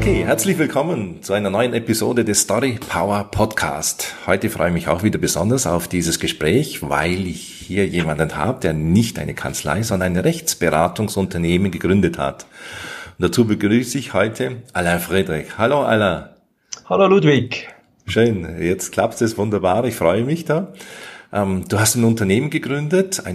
Okay, herzlich willkommen zu einer neuen Episode des Story Power Podcast. Heute freue ich mich auch wieder besonders auf dieses Gespräch, weil ich hier jemanden habe, der nicht eine Kanzlei, sondern ein Rechtsberatungsunternehmen gegründet hat. Und dazu begrüße ich heute Alain Friedrich. Hallo Alain. Hallo Ludwig. Schön, jetzt klappt es wunderbar, ich freue mich da. Du hast ein Unternehmen gegründet,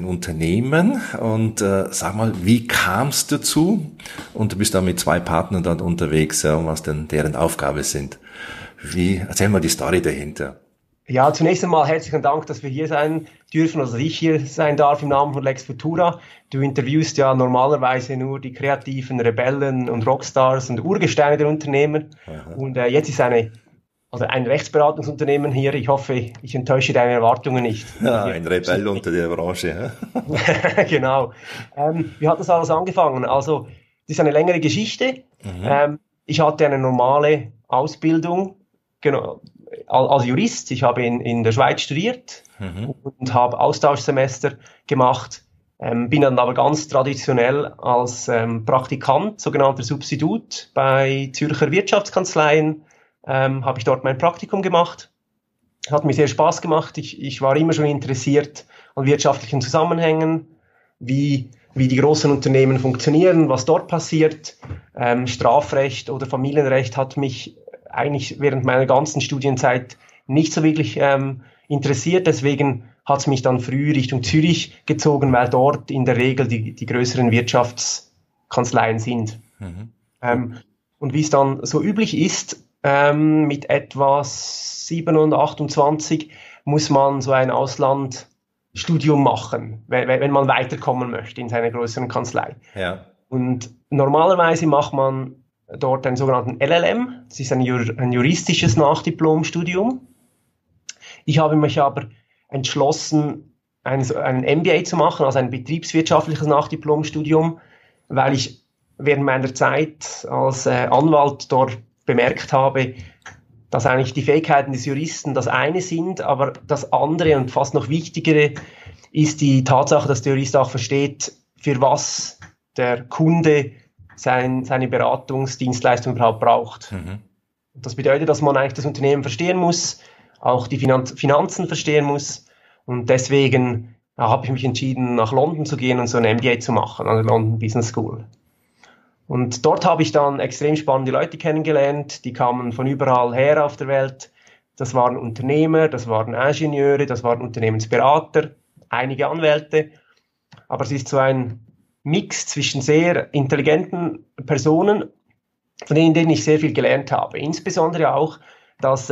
und sag mal, wie kam es dazu? Und du bist da mit 2 Partnern dort unterwegs, ja, was denn deren Aufgabe sind. Erzähl mal die Story dahinter. Ja, zunächst einmal herzlichen Dank, dass wir hier sein dürfen, also dass ich hier sein darf im Namen von Lex Futura. Du interviewst ja normalerweise nur die kreativen Rebellen und Rockstars und Urgesteine der Unternehmen. Aha. Und jetzt ist ein Rechtsberatungsunternehmen hier. Ich hoffe, ich enttäusche deine Erwartungen nicht. Ja, ein Rebell unter der Branche. Ja? Genau. Wie hat das alles angefangen? Also, das ist eine längere Geschichte. Mhm. Ich hatte eine normale Ausbildung, genau, als Jurist. Ich habe in der Schweiz studiert und habe Austauschsemester gemacht. Bin dann aber ganz traditionell als Praktikant, sogenannter Substitut, bei Zürcher Wirtschaftskanzleien habe ich dort mein Praktikum gemacht. Hat mir sehr Spaß gemacht. Ich war immer schon interessiert an wirtschaftlichen Zusammenhängen, wie die großen Unternehmen funktionieren, was dort passiert. Strafrecht oder Familienrecht hat mich eigentlich während meiner ganzen Studienzeit nicht so wirklich interessiert. Deswegen hat es mich dann früh Richtung Zürich gezogen, weil dort in der Regel die größeren Wirtschaftskanzleien sind. Mhm. Und wie es dann so üblich ist, mit etwa 7 und 28 muss man so ein Auslandsstudium machen, wenn man weiterkommen möchte in seiner größeren Kanzlei. Ja. Und normalerweise macht man dort einen sogenannten LLM, das ist ein juristisches Nachdiplomstudium. Ich habe mich aber entschlossen, einen MBA zu machen, also ein betriebswirtschaftliches Nachdiplomstudium, weil ich während meiner Zeit als Anwalt dort bemerkt habe, dass eigentlich die Fähigkeiten des Juristen das eine sind, aber das andere und fast noch wichtigere ist die Tatsache, dass der Jurist auch versteht, für was der Kunde seine Beratungsdienstleistung überhaupt braucht. Mhm. Das bedeutet, dass man eigentlich das Unternehmen verstehen muss, auch die Finanzen verstehen muss, und deswegen habe ich mich entschieden, nach London zu gehen und so ein MBA zu machen, an der London Business School. Und dort habe ich dann extrem spannende Leute kennengelernt, die kamen von überall her auf der Welt. Das waren Unternehmer, das waren Ingenieure, das waren Unternehmensberater, einige Anwälte. Aber es ist so ein Mix zwischen sehr intelligenten Personen, von denen ich sehr viel gelernt habe. Insbesondere auch, dass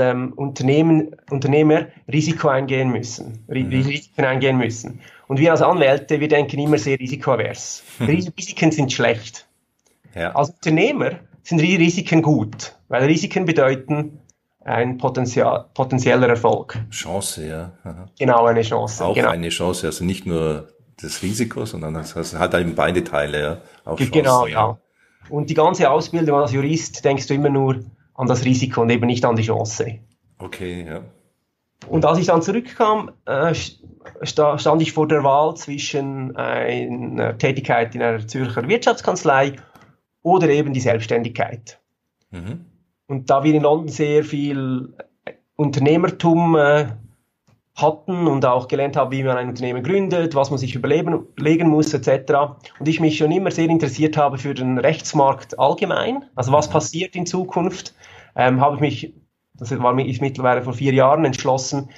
Unternehmer Risiko eingehen müssen, Risiken eingehen müssen. Und wir als Anwälte, wir denken immer sehr risikoavers. Risiken sind schlecht. Ja. Als Unternehmer sind Risiken gut, weil Risiken bedeuten ein potenzieller Erfolg. Chance, ja. Aha. Genau, eine Chance. Auch genau. Eine Chance, also nicht nur das Risiko, sondern das hat eben beide Teile, ja. Auch Chancen, genau, ja. Und die ganze Ausbildung als Jurist denkst du immer nur an das Risiko und eben nicht an die Chance. Okay, ja. Und als ich dann zurückkam, stand ich vor der Wahl zwischen einer Tätigkeit in einer Zürcher Wirtschaftskanzlei oder eben die Selbstständigkeit. Mhm. Und da wir in London sehr viel Unternehmertum hatten und auch gelernt haben, wie man ein Unternehmen gründet, was man sich überlegen muss, etc. Und ich mich schon immer sehr interessiert habe für den Rechtsmarkt allgemein, also was passiert in Zukunft, habe ich mich, ist mittlerweile vor 4 Jahren entschlossen,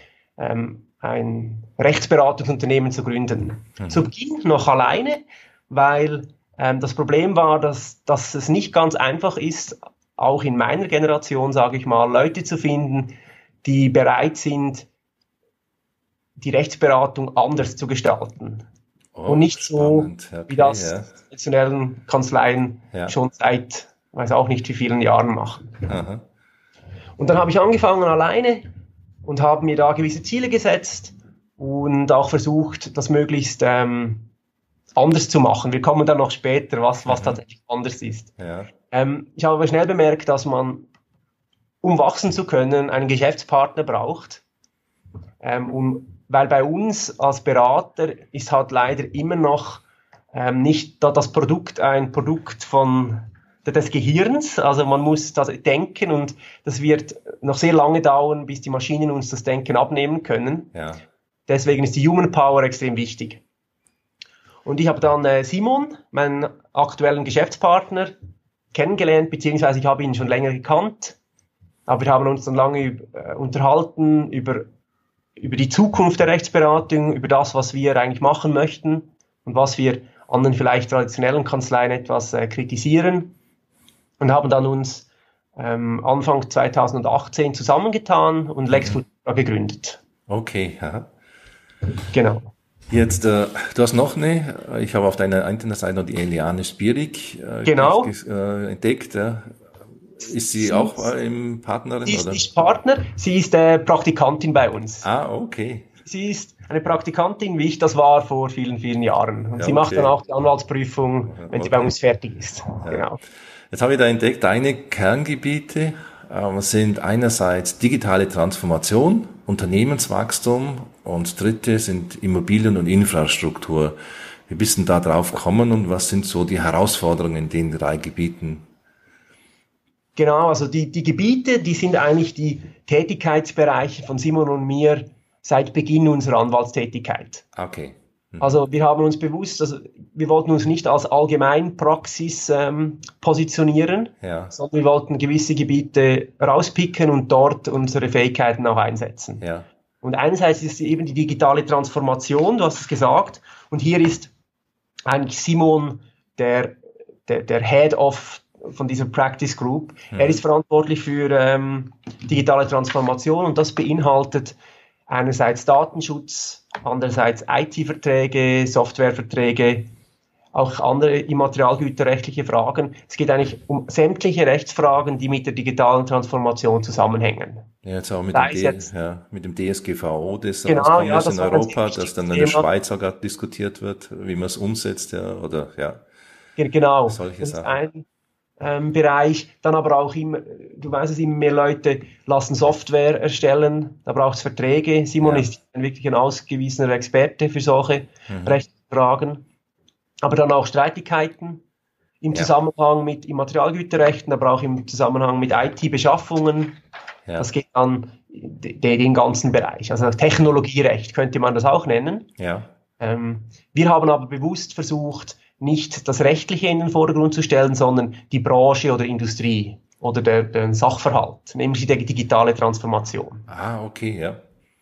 ein Rechtsberatungsunternehmen zu gründen. Mhm. Zu Beginn noch alleine, weil das Problem war, dass es nicht ganz einfach ist, auch in meiner Generation, sage ich mal, Leute zu finden, die bereit sind, die Rechtsberatung anders zu gestalten. Und nicht spannend. So, wie das traditionellen Kanzleien schon seit, weiß auch nicht wie vielen Jahren machen. Aha. Und dann habe ich angefangen alleine und habe mir da gewisse Ziele gesetzt und auch versucht, das möglichst anders zu machen. Wir kommen dann noch später, was tatsächlich anders ist. Ja. Ich habe aber schnell bemerkt, dass man, um wachsen zu können, einen Geschäftspartner braucht. Weil bei uns als Berater ist halt leider immer noch nicht das Produkt ein Produkt von des Gehirns. Also man muss das denken und das wird noch sehr lange dauern, bis die Maschinen uns das Denken abnehmen können. Ja. Deswegen ist die Human Power extrem wichtig. Und ich habe dann Simon, meinen aktuellen Geschäftspartner, kennengelernt, beziehungsweise ich habe ihn schon länger gekannt. Aber wir haben uns dann lange unterhalten über die Zukunft der Rechtsberatung, über das, was wir eigentlich machen möchten und was wir an den vielleicht traditionellen Kanzleien etwas kritisieren. Und haben dann uns Anfang 2018 zusammengetan und Lex Futura gegründet. Okay, ja. Genau. Jetzt, du hast noch ich habe auf deiner Internetseite noch die Eliane Spierig Genau. Entdeckt. Ja. Ist sie auch im Partnerin? Sie ist nicht Partner, sie ist Praktikantin bei uns. Ah, okay. Sie ist eine Praktikantin, wie ich das war vor vielen, vielen Jahren. Und sie macht dann auch die Anwaltsprüfung, wenn sie bei uns fertig ist. Ja. Genau. Jetzt habe ich da entdeckt, deine Kerngebiete sind einerseits digitale Transformation, Unternehmenswachstum und dritte sind Immobilien und Infrastruktur. Wie bist du da drauf gekommen und was sind so die Herausforderungen in den 3 Gebieten? Genau, also die Gebiete, die sind eigentlich die Tätigkeitsbereiche von Simon und mir seit Beginn unserer Anwaltstätigkeit. Okay. Also wir haben uns bewusst, also wir wollten uns nicht als Allgemeinpraxis positionieren, sondern wir wollten gewisse Gebiete rauspicken und dort unsere Fähigkeiten auch einsetzen. Ja. Und einerseits ist eben die digitale Transformation, du hast es gesagt, und hier ist eigentlich Simon der Head of von dieser Practice Group. Er ist verantwortlich für digitale Transformation und das beinhaltet einerseits Datenschutz, andererseits IT-Verträge, Softwareverträge, auch andere immaterialgüterrechtliche Fragen. Es geht eigentlich um sämtliche Rechtsfragen, die mit der digitalen Transformation zusammenhängen. Ja, jetzt auch mit dem DSGVO, das genau, rauskommt das in Europa, das dann in der Schweiz sogar diskutiert wird, wie man es umsetzt, Genau. Solche das Sachen. Ist ein Bereich, dann aber auch immer, du weißt es, immer mehr Leute lassen Software erstellen, da braucht es Verträge. Simon ist wirklich ein ausgewiesener Experte für solche Rechtsfragen. Aber dann auch Streitigkeiten im Zusammenhang mit Immaterialgüterrechten, aber auch im Zusammenhang mit IT-Beschaffungen. Ja. Das geht dann den ganzen Bereich. Also Technologierecht könnte man das auch nennen. Ja. Wir haben aber bewusst versucht, nicht das Rechtliche in den Vordergrund zu stellen, sondern die Branche oder Industrie oder den Sachverhalt, nämlich die digitale Transformation. Ah, okay, ja.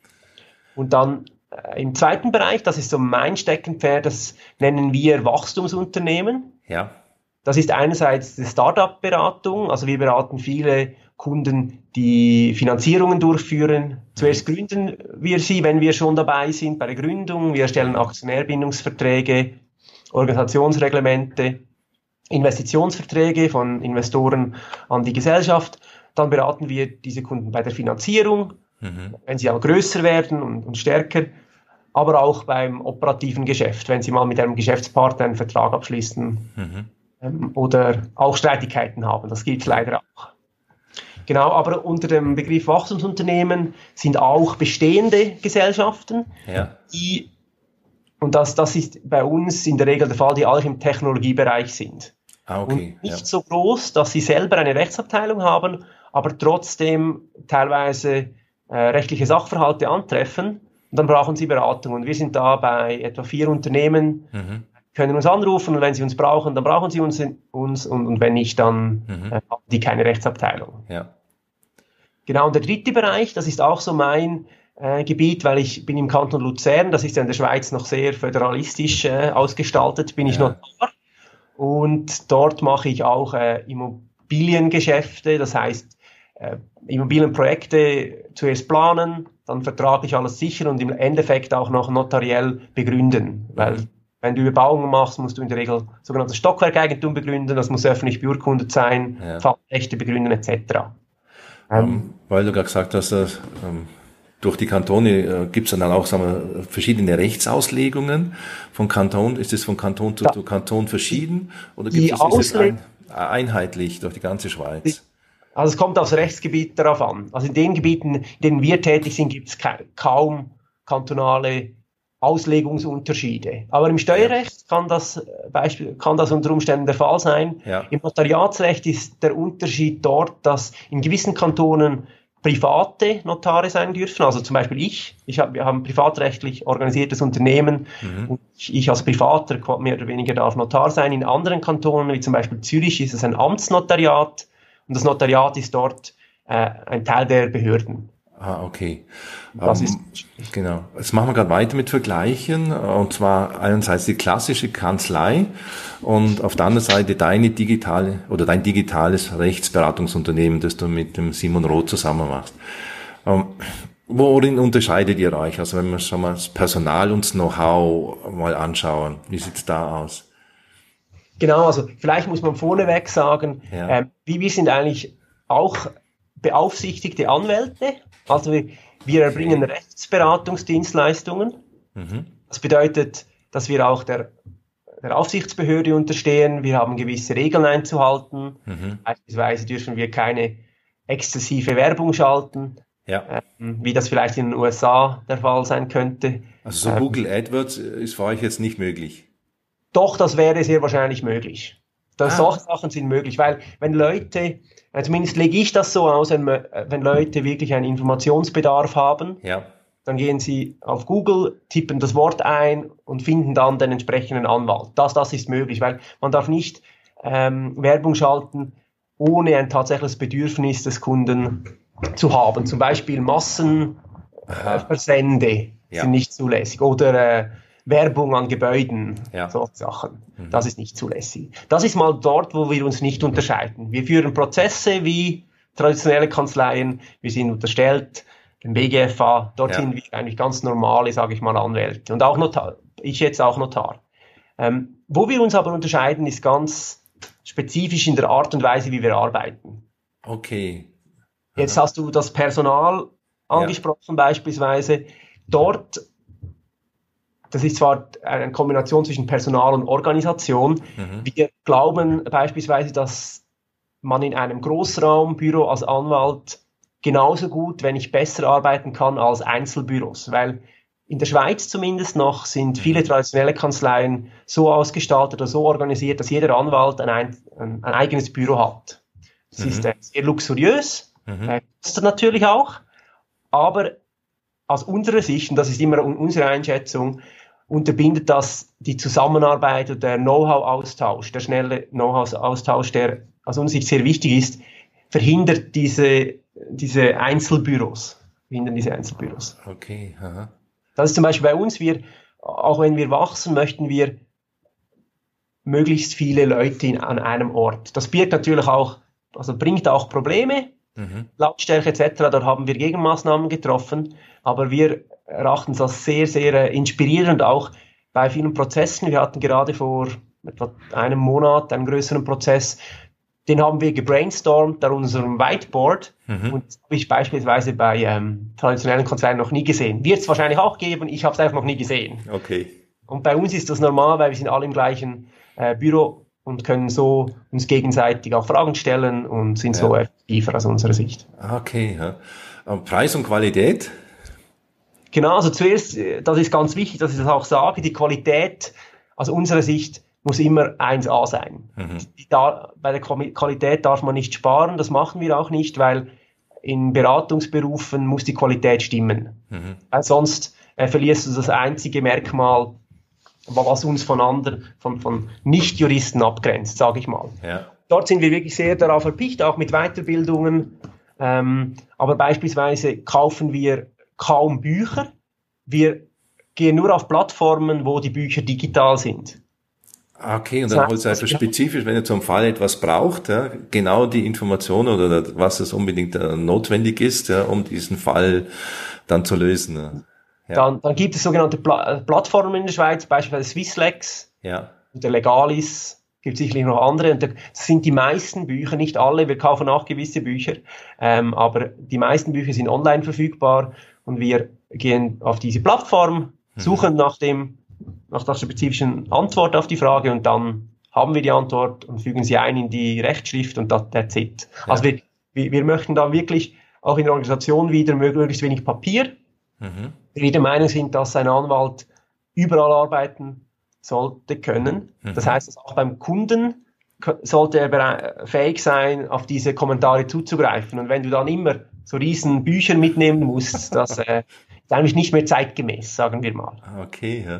Und dann im zweiten Bereich, das ist so mein Steckenpferd, das nennen wir Wachstumsunternehmen. Ja. Das ist einerseits die Start-up-Beratung, also wir beraten viele Kunden, die Finanzierungen durchführen. Zuerst gründen wir sie, wenn wir schon dabei sind bei der Gründung. Wir erstellen Aktionärbindungsverträge, Organisationsreglemente, Investitionsverträge von Investoren an die Gesellschaft. Dann beraten wir diese Kunden bei der Finanzierung, wenn sie auch größer werden und stärker, aber auch beim operativen Geschäft, wenn sie mal mit einem Geschäftspartner einen Vertrag abschließen oder auch Streitigkeiten haben. Das gibt es leider auch. Genau, aber unter dem Begriff Wachstumsunternehmen sind auch bestehende Gesellschaften, die, und das ist bei uns in der Regel der Fall, die alle im Technologiebereich sind. Ah, okay. Und nicht so groß, dass sie selber eine Rechtsabteilung haben, aber trotzdem teilweise rechtliche Sachverhalte antreffen. Und dann brauchen sie Beratung. Und wir sind da bei etwa 4 Unternehmen, können uns anrufen und wenn sie uns brauchen, dann brauchen sie uns und wenn nicht, dann haben die keine Rechtsabteilung. Ja. Genau, und der dritte Bereich, das ist auch so mein Gebiet, weil ich bin im Kanton Luzern, das ist ja in der Schweiz noch sehr föderalistisch ausgestaltet, bin ich Notar. Und dort mache ich auch Immobiliengeschäfte, das heißt Immobilienprojekte zuerst planen, dann vertraglich alles sichern und im Endeffekt auch noch notariell begründen, weil wenn du Überbauungen machst, musst du in der Regel sogenanntes Stockwerkeigentum begründen, das muss öffentlich beurkundet sein, Pfandrechte begründen etc. Weil du gerade gesagt hast, durch die Kantone gibt es dann auch, sagen wir, verschiedene Rechtsauslegungen von Kanton. Ist es von Kanton zu Kanton verschieden oder ist es einheitlich durch die ganze Schweiz? Also es kommt aufs Rechtsgebiet darauf an. Also in den Gebieten, in denen wir tätig sind, gibt es kaum kantonale Auslegungsunterschiede. Aber im Steuerrecht kann das unter Umständen der Fall sein. Ja. Im Notariatsrecht ist der Unterschied dort, dass in gewissen Kantonen private Notare sein dürfen, also zum Beispiel wir haben ein privatrechtlich organisiertes Unternehmen und ich als Privater mehr oder weniger darf Notar sein. In anderen Kantonen, wie zum Beispiel Zürich, ist es ein Amtsnotariat und das Notariat ist dort ein Teil der Behörden. Ah, okay. Das ist genau. Jetzt machen wir gerade weiter mit Vergleichen. Und zwar einerseits die klassische Kanzlei und auf der anderen Seite dein digitales Rechtsberatungsunternehmen, das du mit dem Simon Roth zusammen machst. Worin unterscheidet ihr euch? Also wenn wir schon mal das Personal und das Know-how mal anschauen, wie sieht's da aus? Genau, also vielleicht muss man vorneweg sagen, wir sind eigentlich auch beaufsichtigte Anwälte. Also wir erbringen Rechtsberatungsdienstleistungen. Das bedeutet, dass wir auch der Aufsichtsbehörde unterstehen. Wir haben gewisse Regeln einzuhalten. Beispielsweise dürfen wir keine exzessive Werbung schalten, wie das vielleicht in den USA der Fall sein könnte. Also so Google AdWords ist für euch jetzt nicht möglich? Doch, das wäre sehr wahrscheinlich möglich. Solche Sachen sind möglich, weil wenn Leute, zumindest lege ich das so aus, wenn Leute wirklich einen Informationsbedarf haben, dann gehen sie auf Google, tippen das Wort ein und finden dann den entsprechenden Anwalt. Das ist möglich, weil man darf nicht Werbung schalten, ohne ein tatsächliches Bedürfnis des Kunden zu haben. Zum Beispiel Massenversände sind nicht zulässig oder Werbung an Gebäuden, solche Sachen. Das ist nicht zulässig. Das ist mal dort, wo wir uns nicht unterscheiden. Wir führen Prozesse wie traditionelle Kanzleien. Wir sind unterstellt dem BGFA. Dort sind wir eigentlich ganz normale, sage ich mal, Anwälte. Und auch Notar. Ich jetzt auch Notar. Wo wir uns aber unterscheiden, ist ganz spezifisch in der Art und Weise, wie wir arbeiten. Okay. Jetzt hast du das Personal angesprochen beispielsweise. Dort, das ist zwar eine Kombination zwischen Personal und Organisation. Wir glauben beispielsweise, dass man in einem Großraumbüro als Anwalt genauso gut, wenn nicht besser arbeiten kann als Einzelbüros, weil in der Schweiz zumindest noch sind viele traditionelle Kanzleien so ausgestaltet oder so organisiert, dass jeder Anwalt ein eigenes Büro hat. Es ist sehr luxuriös, kostet natürlich auch, aber aus unserer Sicht, und das ist immer unsere Einschätzung, unterbindet das die Zusammenarbeit und der Know-how-Austausch, der schnelle Know-how-Austausch, der aus unserer Sicht sehr wichtig ist, verhindert diese Einzelbüros. Okay, aha. Das ist zum Beispiel bei uns, auch wenn wir wachsen, möchten wir möglichst viele Leute an einem Ort. Das birgt natürlich auch, also bringt auch Probleme, Lautstärke etc., dort haben wir Gegenmaßnahmen getroffen, aber wir erachten es als sehr, sehr inspirierend, auch bei vielen Prozessen. Wir hatten gerade vor etwa einem Monat einen größeren Prozess, den haben wir gebrainstormt an unserem Whiteboard und das habe ich beispielsweise bei traditionellen Kanzleien noch nie gesehen. Wird es wahrscheinlich auch geben, ich habe es einfach noch nie gesehen. Okay. Und bei uns ist das normal, weil wir sind alle im gleichen Büro und können so uns gegenseitig auch Fragen stellen und sind so effektiver aus unserer Sicht. Okay, Preis und Qualität? Genau, also zuerst, das ist ganz wichtig, dass ich das auch sage, die Qualität aus unserer Sicht muss immer 1A sein. Bei der Qualität darf man nicht sparen, das machen wir auch nicht, weil in Beratungsberufen muss die Qualität stimmen. Weil sonst verlierst du das einzige Merkmal, was uns von Nicht-Juristen abgrenzt, sage ich mal. Ja. Dort sind wir wirklich sehr darauf erpicht, auch mit Weiterbildungen. Aber beispielsweise kaufen wir kaum Bücher. Wir gehen nur auf Plattformen, wo die Bücher digital sind. Okay, und dann holt es einfach spezifisch, wenn ihr zum Fall etwas braucht, genau die Information oder was es unbedingt notwendig ist, um diesen Fall dann zu lösen. Ja. Dann gibt es sogenannte Plattformen in der Schweiz, beispielsweise Swisslex oder Legalis, gibt sicherlich noch andere. Und das sind die meisten Bücher, nicht alle, wir kaufen auch gewisse Bücher, aber die meisten Bücher sind online verfügbar und wir gehen auf diese Plattform, suchen nach der spezifischen Antwort auf die Frage und dann haben wir die Antwort und fügen sie ein in die Rechtschrift und that's it. Ja. Also wir möchten da wirklich auch in der Organisation wieder möglichst wenig Papier. Wir der Meinung sind, dass ein Anwalt überall arbeiten sollte können. Das heißt, dass auch beim Kunden sollte er fähig sein, auf diese Kommentare zuzugreifen. Und wenn du dann immer so riesen Bücher mitnehmen musst, das ist eigentlich nicht mehr zeitgemäß, sagen wir mal. Okay, ja.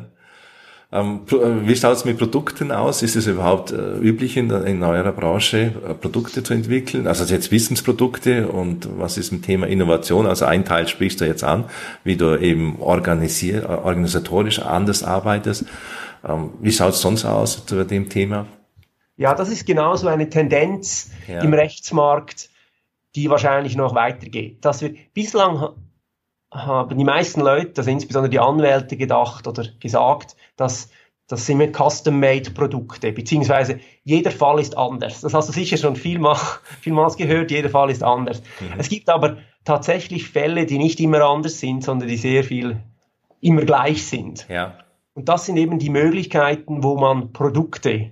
Wie schaut es mit Produkten aus? Ist es überhaupt üblich in eurer Branche, Produkte zu entwickeln? Also jetzt Wissensprodukte, und was ist mit Thema Innovation? Also ein Teil sprichst du jetzt an, wie du eben organisatorisch anders arbeitest. Wie schaut es sonst aus zu dem Thema? Ja, das ist genauso eine Tendenz im Rechtsmarkt, die wahrscheinlich noch weitergeht. Dass wir bislang haben die meisten Leute, also insbesondere die Anwälte, gedacht oder gesagt, dass das sind wir Custom-Made-Produkte, beziehungsweise jeder Fall ist anders. Das hast du sicher schon vielmals gehört, jeder Fall ist anders. Es gibt aber tatsächlich Fälle, die nicht immer anders sind, sondern die sehr viel immer gleich sind. Ja. Und das sind eben die Möglichkeiten, wo man Produkte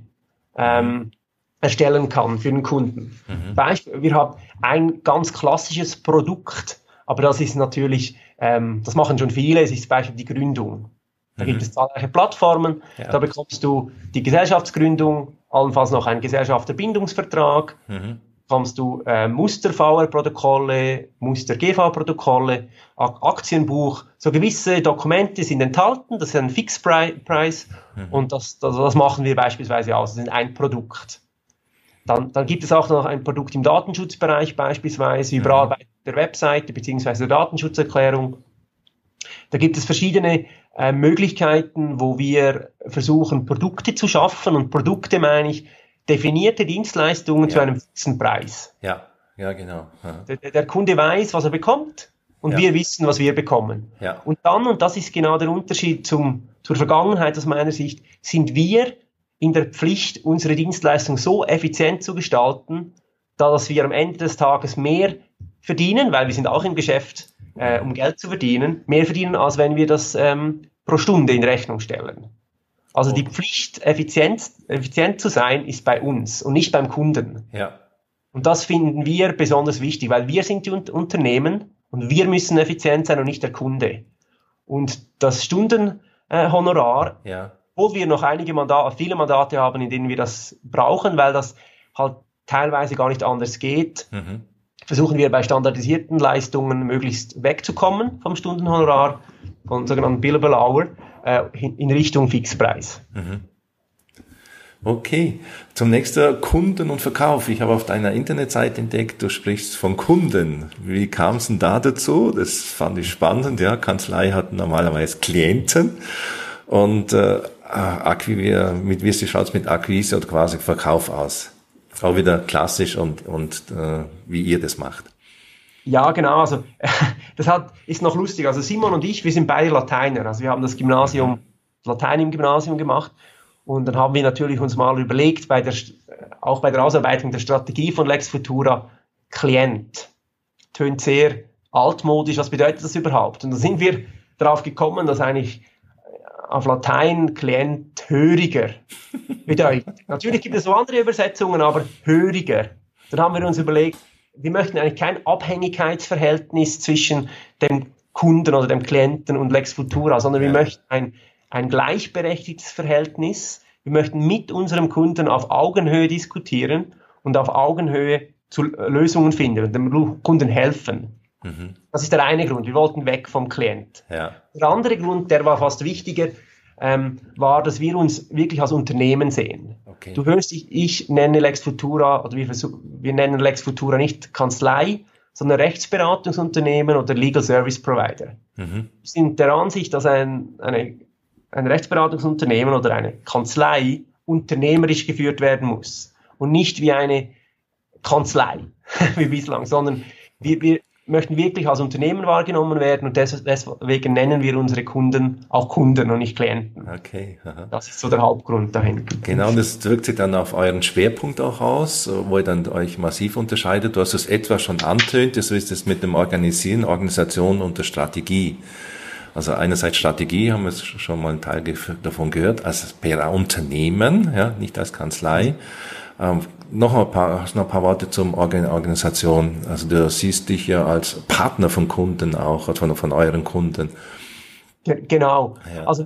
erstellen kann für den Kunden. Beispiel, wir haben ein ganz klassisches Produkt, aber das ist natürlich, das machen schon viele, es ist zum Beispiel die Gründung. Da gibt es zahlreiche Plattformen, da bekommst du die Gesellschaftsgründung, allenfalls noch einen Gesellschafterbindungsvertrag, bekommst du Muster-VR-Protokolle, Muster-GV-Protokolle, Aktienbuch, so gewisse Dokumente sind enthalten, das ist ein Fixpreis und das machen wir beispielsweise aus, das ist ein Produkt. Dann gibt es auch noch ein Produkt im Datenschutzbereich, beispielsweise Überarbeitung der Webseite bzw. der Datenschutzerklärung. Da gibt es verschiedene Möglichkeiten, wo wir versuchen, Produkte zu schaffen. Und Produkte meine ich definierte Dienstleistungen zu einem fixen Preis. Ja, genau. Der Kunde weiß, was er bekommt, und wir wissen, was wir bekommen. Ja. Und das ist genau der Unterschied zur Vergangenheit aus meiner Sicht, sind wir in der Pflicht, unsere Dienstleistung so effizient zu gestalten, dass wir am Ende des Tages mehr verdienen, weil wir sind auch im Geschäft, um Geld zu verdienen, mehr verdienen, als wenn wir das pro Stunde in Rechnung stellen. Also die Pflicht, effizient zu sein, ist bei uns und nicht beim Kunden. Ja. Und das finden wir besonders wichtig, weil wir sind die Unternehmen und wir müssen effizient sein und nicht der Kunde. Und das Stundenhonorar, obwohl wir noch viele Mandate haben, in denen wir das brauchen, weil das halt teilweise gar nicht anders geht, versuchen wir bei standardisierten Leistungen möglichst wegzukommen vom Stundenhonorar, von sogenannten Billable Hour, in Richtung Fixpreis. Okay, zum nächsten Kunden und Verkauf. Ich habe auf deiner Internetseite entdeckt, du sprichst von Kunden. Wie kam es denn da dazu? Das fand ich spannend. Ja, Kanzlei hat normalerweise Klienten und wie schaut es mit Akquise oder quasi Verkauf aus? Auch wieder klassisch und wie ihr das macht. Ja, genau. Also ist noch lustig. Also Simon und ich, wir sind beide Lateiner. Also wir haben das Latein im Gymnasium gemacht. Und dann haben wir natürlich uns mal überlegt, auch bei der Ausarbeitung der Strategie von Lex Futura, Klient. Tönt sehr altmodisch. Was bedeutet das überhaupt? Und da sind wir darauf gekommen, dass eigentlich auf Latein Klient höriger bedeutet. Natürlich gibt es so andere Übersetzungen, aber höriger. Dann haben wir uns überlegt, wir möchten eigentlich kein Abhängigkeitsverhältnis zwischen dem Kunden oder dem Klienten und Lex Futura, sondern wir möchten ein gleichberechtigtes Verhältnis. Wir möchten mit unserem Kunden auf Augenhöhe diskutieren und auf Augenhöhe zu Lösungen finden und dem Kunden helfen. Das ist der eine Grund. Wir wollten weg vom Klient. Ja. Der andere Grund, der war fast wichtiger, war, dass wir uns wirklich als Unternehmen sehen. Okay. Du hörst, ich nenne Lex Futura, oder wir nennen Lex Futura nicht Kanzlei, sondern Rechtsberatungsunternehmen oder Legal Service Provider. Wir sind der Ansicht, dass ein Rechtsberatungsunternehmen oder eine Kanzlei unternehmerisch geführt werden muss und nicht wie eine Kanzlei wie bislang, sondern wir möchten wirklich als Unternehmen wahrgenommen werden und deswegen nennen wir unsere Kunden auch Kunden und nicht Klienten. Okay. Aha. Das ist so der Hauptgrund dahinter. Genau, und das wirkt sich dann auf euren Schwerpunkt auch aus, wo ihr dann euch massiv unterscheidet. Du hast es etwa schon antönt, so ist es mit dem Organisieren, Organisation und der Strategie. Also einerseits Strategie, haben wir schon mal einen Teil davon gehört, als per Unternehmen, ja, nicht als Kanzlei. Noch ein paar Worte zum Organisation. Also du siehst dich ja als Partner von Kunden auch, von euren Kunden. Genau. Ja. Also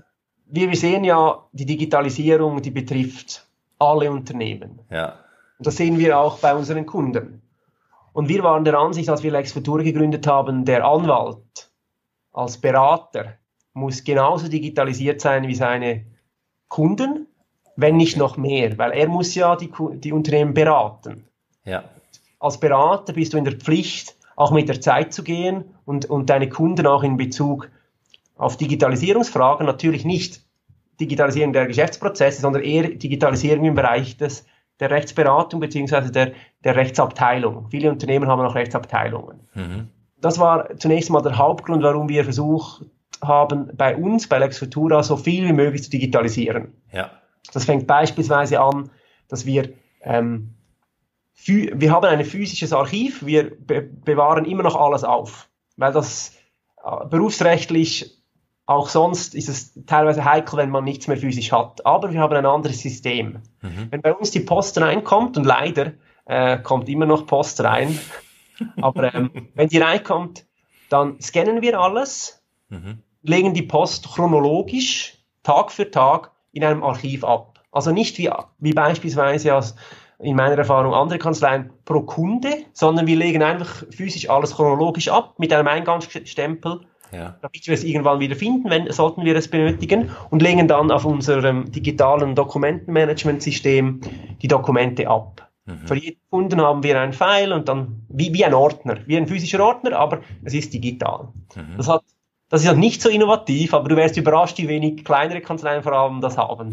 wir sehen ja, die Digitalisierung, die betrifft alle Unternehmen. Ja. Und das sehen wir auch bei unseren Kunden. Und wir waren der Ansicht, als wir Lex Futura gegründet haben, der Anwalt als Berater muss genauso digitalisiert sein wie seine Kunden, wenn nicht noch mehr, weil er muss ja die Unternehmen beraten. Ja. Als Berater bist du in der Pflicht, auch mit der Zeit zu gehen und deine Kunden auch in Bezug auf Digitalisierungsfragen, natürlich nicht Digitalisierung der Geschäftsprozesse, sondern eher Digitalisierung im Bereich der Rechtsberatung bzw. der Rechtsabteilung. Viele Unternehmen haben auch Rechtsabteilungen. Mhm. Das war zunächst mal der Hauptgrund, warum wir versucht haben, bei uns, bei Lex Futura, so viel wie möglich zu digitalisieren. Ja. Das fängt beispielsweise an, dass wir haben ein physisches Archiv, wir bewahren immer noch alles auf, weil das berufsrechtlich auch sonst ist es teilweise heikel, wenn man nichts mehr physisch hat. Aber wir haben ein anderes System. Mhm. Wenn bei uns die Post reinkommt, und leider kommt immer noch Post rein, aber wenn die reinkommt, dann scannen wir alles, legen die Post chronologisch, Tag für Tag, in einem Archiv ab. Also nicht wie beispielsweise in meiner Erfahrung andere Kanzleien pro Kunde, sondern wir legen einfach physisch alles chronologisch ab mit einem Eingangsstempel, damit wir es irgendwann wieder finden, sollten wir es benötigen, und legen dann auf unserem digitalen Dokumentenmanagementsystem die Dokumente ab. Für jeden Kunden haben wir einen File und dann wie ein Ordner, wie ein physischer Ordner, aber es ist digital. Das ist halt nicht so innovativ, aber du wärst überrascht, wie wenig kleinere Kanzleien vor allem das haben.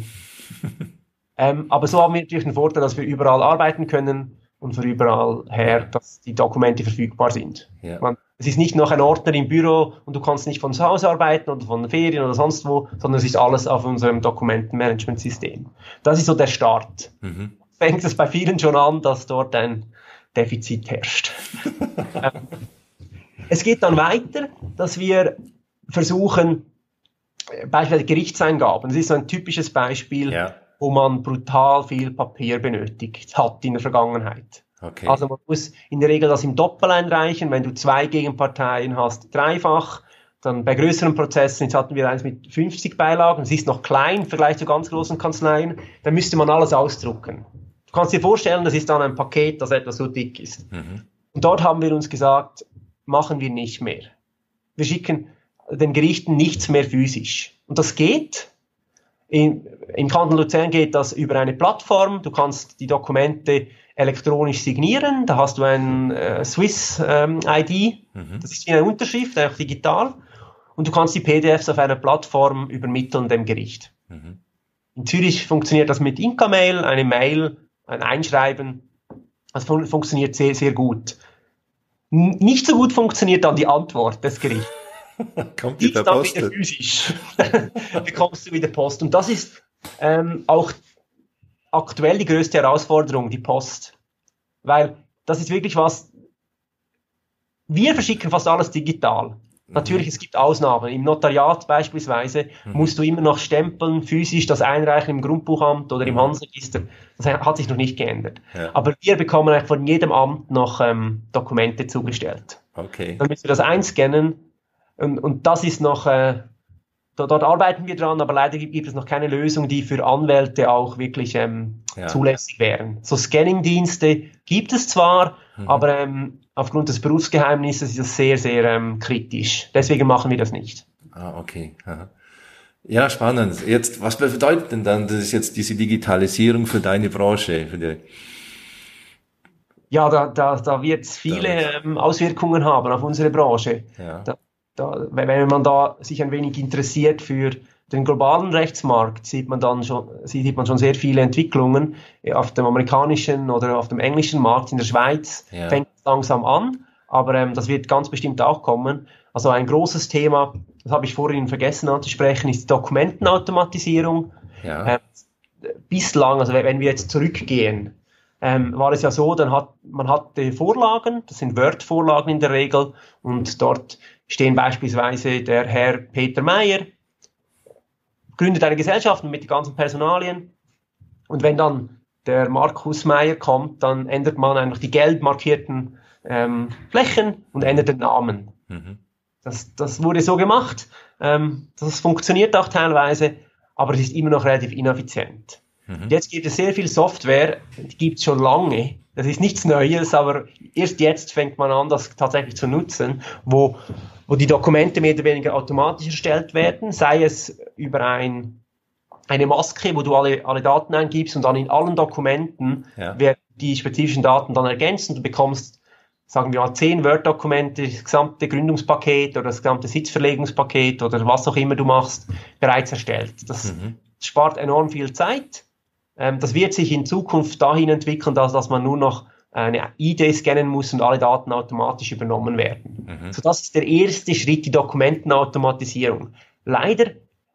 Aber so haben wir natürlich den Vorteil, dass wir überall arbeiten können und von überall her, dass die Dokumente verfügbar sind. Ja. Es ist nicht noch ein Ordner im Büro und du kannst nicht von zu Hause arbeiten oder von Ferien oder sonst wo, sondern es ist alles auf unserem Dokumentenmanagementsystem. Das ist so der Start. Fängt es bei vielen schon an, dass dort ein Defizit herrscht. Es geht dann weiter, dass wir versuchen, beispielsweise Gerichtseingaben, das ist so ein typisches Beispiel, wo man brutal viel Papier benötigt hat in der Vergangenheit. Okay. Also man muss in der Regel das im Doppel einreichen, wenn du 2 Gegenparteien hast, dreifach. Dann bei größeren Prozessen, jetzt hatten wir eins mit 50 Beilagen, es ist noch klein im Vergleich zu ganz großen Kanzleien, dann müsste man alles ausdrucken. Du kannst dir vorstellen, das ist dann ein Paket, das etwa so dick ist. Und dort haben wir uns gesagt, machen wir nicht mehr. Wir schicken den Gerichten nichts mehr physisch. Und das geht. Im Kanton Luzern geht das über eine Plattform. Du kannst die Dokumente elektronisch signieren. Da hast du ein Swiss-ID. Das ist wie eine Unterschrift, auch digital. Und du kannst die PDFs auf einer Plattform übermitteln dem Gericht. In Zürich funktioniert das mit Inka-Mail, eine Mail, ein Einschreiben. Das funktioniert sehr, sehr gut. Nicht so gut funktioniert dann die Antwort des Gerichts. Kommt wieder Post. Wieder physisch. Bekommst du wieder Post. Und das ist auch aktuell die größte Herausforderung, die Post. Weil das ist wirklich was, wir verschicken fast alles digital. Natürlich, es gibt Ausnahmen. Im Notariat beispielsweise musst du immer noch stempeln, physisch das einreichen im Grundbuchamt oder im Handelsregister. Das hat sich noch nicht geändert. Ja. Aber wir bekommen eigentlich von jedem Amt noch Dokumente zugestellt. Okay. Dann müssen wir das einscannen und das ist noch, dort arbeiten wir dran, aber leider gibt es noch keine Lösung, die für Anwälte auch wirklich zulässig wären. So Scanning-Dienste gibt es zwar, aber aufgrund des Berufsgeheimnisses ist das sehr, sehr kritisch. Deswegen machen wir das nicht. Okay. Aha. Ja, spannend. Jetzt, was bedeutet denn dann, das ist jetzt diese Digitalisierung für deine Branche? Ja, da wird es viele Auswirkungen haben auf unsere Branche. Ja. Wenn man da sich ein wenig interessiert für den globalen Rechtsmarkt, sieht man schon sehr viele Entwicklungen auf dem amerikanischen oder auf dem englischen Markt. In der Schweiz fängt es langsam an, aber das wird ganz bestimmt auch kommen. Also ein großes Thema, das habe ich vorhin vergessen anzusprechen, ist die Dokumentenautomatisierung. Ja. Bislang, also wenn wir jetzt zurückgehen, war es ja so, man hatte Vorlagen, das sind Word-Vorlagen in der Regel, und dort stehen beispielsweise der Herr Peter Meyer, gründet eine Gesellschaft mit den ganzen Personalien, und wenn dann der Markus Meyer kommt, dann ändert man einfach die gelb markierten Flächen und ändert den Namen. Das wurde so gemacht, das funktioniert auch teilweise, aber es ist immer noch relativ ineffizient. Jetzt gibt es sehr viel Software, die gibt es schon lange. Das ist nichts Neues, aber erst jetzt fängt man an, das tatsächlich zu nutzen, wo die Dokumente mehr oder weniger automatisch erstellt werden, sei es über eine Maske, wo du alle Daten eingibst und dann in allen Dokumenten werden die spezifischen Daten dann ergänzt und du bekommst, sagen wir mal, 10 Word-Dokumente, das gesamte Gründungspaket oder das gesamte Sitzverlegungspaket oder was auch immer du machst, bereits erstellt. Das spart enorm viel Zeit. Das wird sich in Zukunft dahin entwickeln, dass man nur noch eine ID scannen muss und alle Daten automatisch übernommen werden. So, das ist der erste Schritt, die Dokumentenautomatisierung. Leider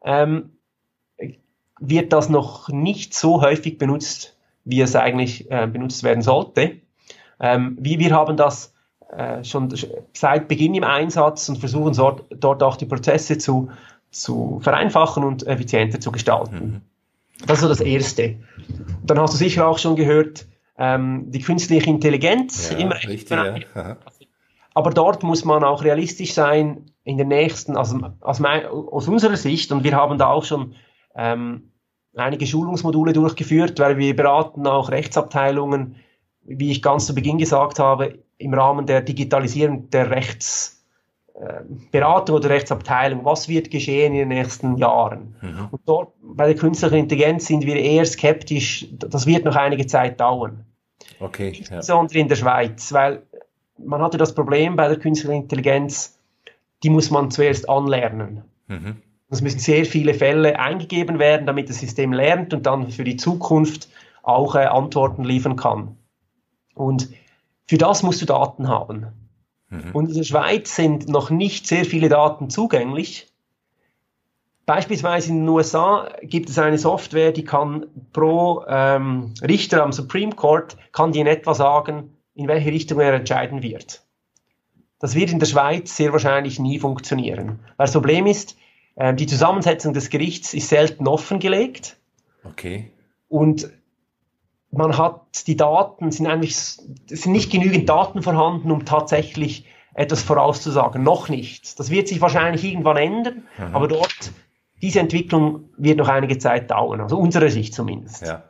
wird das noch nicht so häufig benutzt, wie es eigentlich benutzt werden sollte. Wir haben das schon seit Beginn im Einsatz und versuchen dort auch die Prozesse zu vereinfachen und effizienter zu gestalten. Das ist so das Erste. Dann hast du sicher auch schon gehört, die künstliche Intelligenz. Ja, immer richtig, ja. Aber dort muss man auch realistisch sein in den nächsten, aus unserer Sicht, und wir haben da auch schon einige Schulungsmodule durchgeführt, weil wir beraten auch Rechtsabteilungen, wie ich ganz zu Beginn gesagt habe, im Rahmen der Digitalisierung der Rechtsberatung oder Rechtsabteilung. Was wird geschehen in den nächsten Jahren? Und dort bei der künstlichen Intelligenz sind wir eher skeptisch. Das wird noch einige Zeit dauern. Okay. Insbesondere in der Schweiz, weil man hatte das Problem bei der künstlichen Intelligenz, die muss man zuerst anlernen. Es müssen sehr viele Fälle eingegeben werden, damit das System lernt und dann für die Zukunft auch Antworten liefern kann. Und für das musst du Daten haben. Und in der Schweiz sind noch nicht sehr viele Daten zugänglich. Beispielsweise in den USA gibt es eine Software, die kann pro Richter am Supreme Court, kann die in etwa sagen, in welche Richtung er entscheiden wird. Das wird in der Schweiz sehr wahrscheinlich nie funktionieren. Weil das Problem ist, die Zusammensetzung des Gerichts ist selten offengelegt. Okay. Und man hat die Daten, es sind nicht genügend Daten vorhanden, um tatsächlich etwas vorauszusagen. Noch nicht. Das wird sich wahrscheinlich irgendwann ändern, aber diese Entwicklung wird noch einige Zeit dauern, also unserer Sicht zumindest. Ja.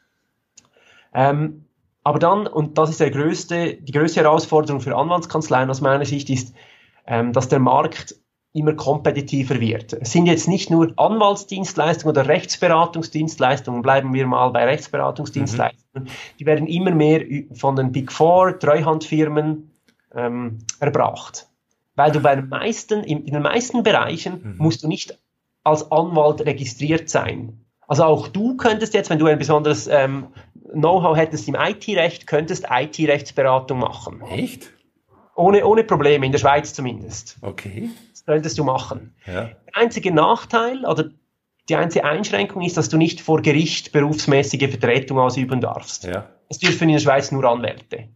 Aber dann, und das ist die größte Herausforderung für Anwaltskanzleien aus meiner Sicht, ist, dass der Markt immer kompetitiver wird. Es sind jetzt nicht nur Anwaltsdienstleistungen oder Rechtsberatungsdienstleistungen, bleiben wir mal bei Rechtsberatungsdienstleistungen, die werden immer mehr von den Big Four, Treuhandfirmen erbracht. Weil du in den meisten Bereichen musst du nicht als Anwalt registriert sein. Also auch du könntest jetzt, wenn du ein besonderes Know-how hättest im IT-Recht, könntest IT-Rechtsberatung machen. Echt? Ohne Probleme, in der Schweiz zumindest. Okay. Das könntest du machen. Ja. Der einzige Nachteil oder die einzige Einschränkung ist, dass du nicht vor Gericht berufsmäßige Vertretung ausüben darfst. Ja. Das dürfen in der Schweiz nur Anwälte.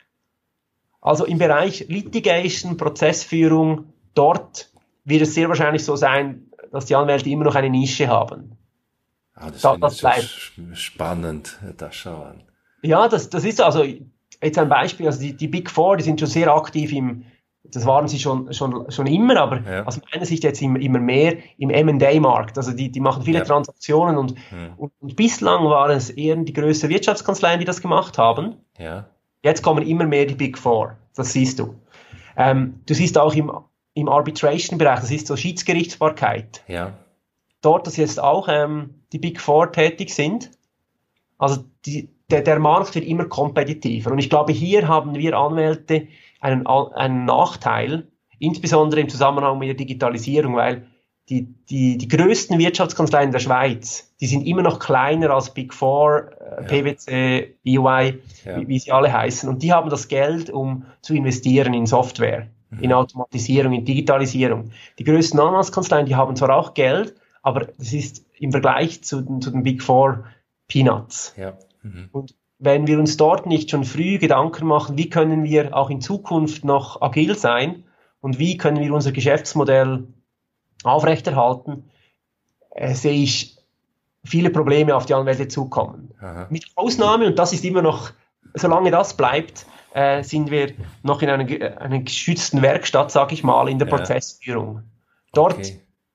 Also im Bereich Litigation, Prozessführung, dort wird es sehr wahrscheinlich so sein, dass die Anwälte immer noch eine Nische haben. Das bleibt spannend, das schauen. Ja, das ist also jetzt ein Beispiel, also die Big Four, die sind schon sehr aktiv das waren sie schon immer, aber aus meiner Sicht jetzt immer mehr im M&A-Markt. Also die machen viele Transaktionen und bislang waren es eher die größeren Wirtschaftskanzleien, die das gemacht haben. Ja. Jetzt kommen immer mehr die Big Four, das siehst du. Du siehst auch im Arbitration-Bereich, das ist so Schiedsgerichtsbarkeit. Ja. Dort, dass jetzt auch die Big Four tätig sind. Also der Markt wird immer kompetitiver. Und ich glaube, hier haben wir Anwälte einen Nachteil, insbesondere im Zusammenhang mit der Digitalisierung, weil die größten Wirtschaftskanzleien der Schweiz, die sind immer noch kleiner als Big Four, PwC, EY, wie sie alle heißen. Und die haben das Geld, um zu investieren in Software, in Automatisierung, in Digitalisierung. Die größten Anwaltskanzleien, die haben zwar auch Geld, aber das ist im Vergleich zu den Big Four Peanuts. Ja. Und wenn wir uns dort nicht schon früh Gedanken machen, wie können wir auch in Zukunft noch agil sein und wie können wir unser Geschäftsmodell aufrechterhalten, sehe ich viele Probleme auf die Anwälte zukommen. Mit Ausnahme, und das ist immer noch, solange das bleibt, sind wir noch in einer geschützten Werkstatt, sage ich mal, in der Prozessführung. Dort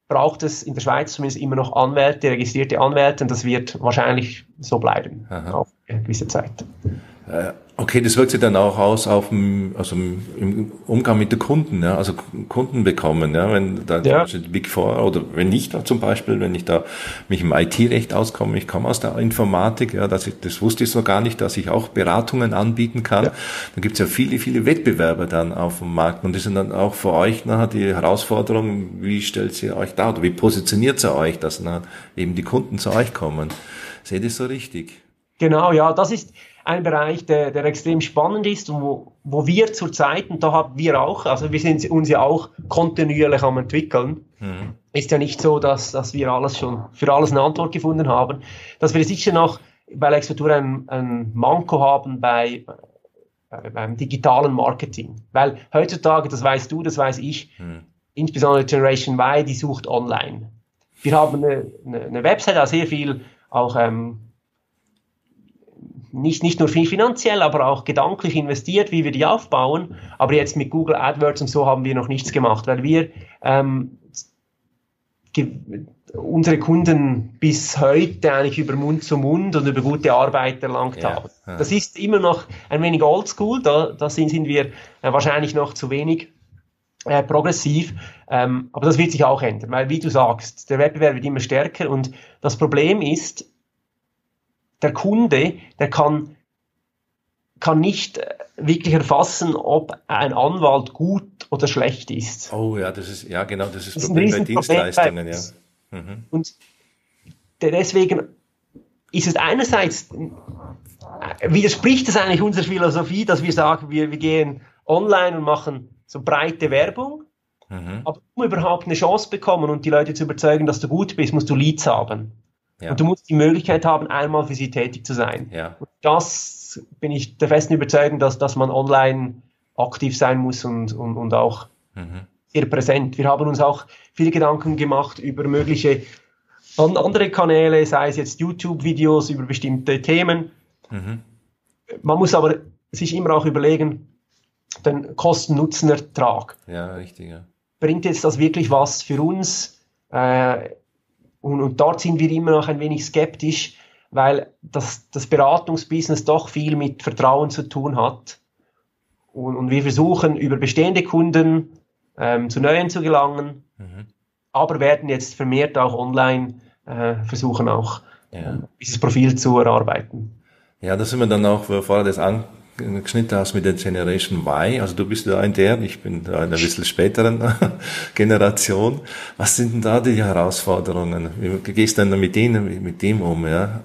braucht es in der Schweiz zumindest immer noch Anwälte, registrierte Anwälte, und das wird wahrscheinlich so bleiben, auf eine gewisse Zeit. Okay, das wirkt sich dann auch aus im Umgang mit den Kunden, ja, also Kunden bekommen, ja, wenn da die Big Four oder wenn ich da zum Beispiel, wenn ich da mich im IT-Recht auskomme, ich komme aus der Informatik, ja, das wusste ich so gar nicht, dass ich auch Beratungen anbieten kann. Ja. Dann gibt's ja viele, viele Wettbewerber dann auf dem Markt, und das sind dann auch für euch nachher die Herausforderung, wie stellt ihr euch da oder wie positioniert ihr euch, dass dann eben die Kunden zu euch kommen? Seht ihr das so richtig? Genau, ja, das ist ein Bereich, der extrem spannend ist und wo wir zurzeit, und da haben wir auch, also wir sind uns ja auch kontinuierlich am entwickeln. Ist ja nicht so, dass wir für alles eine Antwort gefunden haben, dass wir sicher noch bei Lexfutura ein Manko haben beim digitalen Marketing. Weil heutzutage, das weißt du, das weiß ich, insbesondere Generation Y, die sucht online. Wir haben eine Website, auch sehr viel auch nicht nur finanziell, aber auch gedanklich investiert, wie wir die aufbauen. Aber jetzt mit Google AdWords und so haben wir noch nichts gemacht, weil wir unsere Kunden bis heute eigentlich über Mund zu Mund und über gute Arbeit erlangt haben. Ja. Das ist immer noch ein wenig oldschool, da sind wir wahrscheinlich noch zu wenig progressiv, aber das wird sich auch ändern, weil, wie du sagst, der Wettbewerb wird immer stärker, und das Problem ist, der Kunde, der kann nicht wirklich erfassen, ob ein Anwalt gut oder schlecht ist. Oh ja, das ist das Problem bei Dienstleistungen, ja. Und deswegen ist es einerseits, widerspricht es eigentlich unserer Philosophie, dass wir sagen, wir gehen online und machen so breite Werbung, aber um überhaupt eine Chance bekommen und die Leute zu überzeugen, dass du gut bist, musst du Leads haben. Ja. Und du musst die Möglichkeit haben, einmal für sie tätig zu sein. Ja. Und das bin ich der festen Überzeugung, dass man online aktiv sein muss und auch sehr präsent. Wir haben uns auch viele Gedanken gemacht über mögliche andere Kanäle, sei es jetzt YouTube-Videos über bestimmte Themen. Man muss aber sich immer auch überlegen, den Kosten-Nutzen-Ertrag. Ja, richtig, ja. Bringt jetzt das wirklich was für uns? Und dort sind wir immer noch ein wenig skeptisch, weil das Beratungsbusiness doch viel mit Vertrauen zu tun hat. Und wir versuchen, über bestehende Kunden zu neuen zu gelangen, aber werden jetzt vermehrt auch online versuchen, auch dieses Profil zu erarbeiten. Ja, da sind wir dann auch, vorher das angeschnitten hast mit der Generation Y, also du bist da in der, ich bin da in einer bisschen späteren Generation. Was sind denn da die Herausforderungen? Wie gehst du denn mit dem um, ja?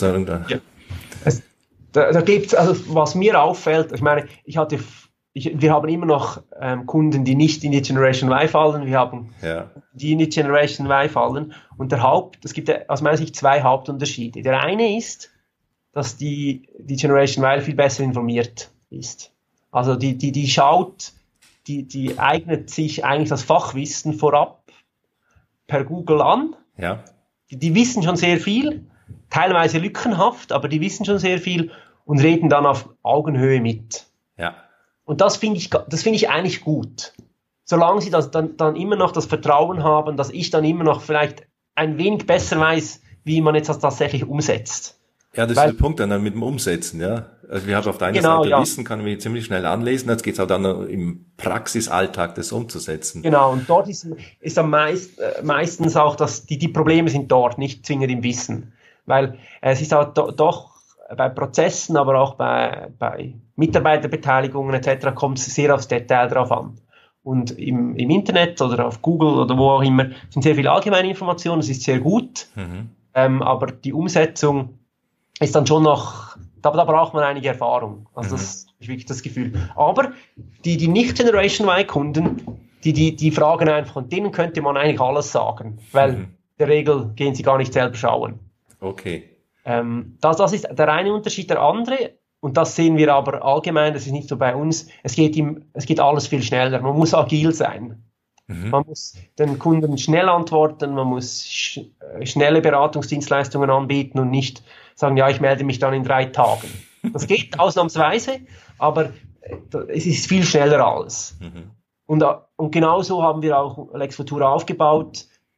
Da gibt's, also was mir auffällt, ich meine, wir haben immer noch Kunden, die nicht in die Generation Y fallen, wir haben die in die Generation Y fallen, und es gibt aus meiner Sicht zwei Hauptunterschiede. Der eine ist, dass die Generation Y viel besser informiert ist. Also die schaut, die eignet sich eigentlich das Fachwissen vorab per Google an. Ja. Die wissen schon sehr viel, teilweise lückenhaft, aber die wissen schon sehr viel und reden dann auf Augenhöhe mit. Ja. Und das finde ich eigentlich gut. Solange sie dann immer noch das Vertrauen haben, dass ich dann immer noch vielleicht ein wenig besser weiß, wie man jetzt das tatsächlich umsetzt. Ja, das ist der Punkt dann mit dem Umsetzen, ja. Also wir haben auf der einen Seite Wissen, kann man ziemlich schnell anlesen, jetzt geht's auch dann im Praxisalltag, das umzusetzen. Genau, und dort ist am meistens auch, dass die Probleme sind dort, nicht zwingend im Wissen. Weil es ist auch doch bei Prozessen, aber auch bei Mitarbeiterbeteiligungen etc. kommt es sehr aufs Detail drauf an. Und im Internet oder auf Google oder wo auch immer sind sehr viele allgemeine Informationen, das ist sehr gut, aber die Umsetzung ist dann schon noch, da braucht man einige Erfahrung. Also das ist wirklich das Gefühl. Aber die Nicht-Generation Y-Kunden, die fragen einfach, und denen könnte man eigentlich alles sagen, weil in der Regel gehen sie gar nicht selber schauen. Okay. Das ist der eine Unterschied. Der andere, und das sehen wir aber allgemein, das ist nicht so bei uns, es geht alles viel schneller. Man muss agil sein. Man muss den Kunden schnell antworten, man muss schnelle Beratungsdienstleistungen anbieten und nicht sagen, ja, ich melde mich dann in 3 Tagen. Das geht ausnahmsweise, aber es ist viel schneller alles. Und genauso haben wir auch Lexfutura aufgebaut.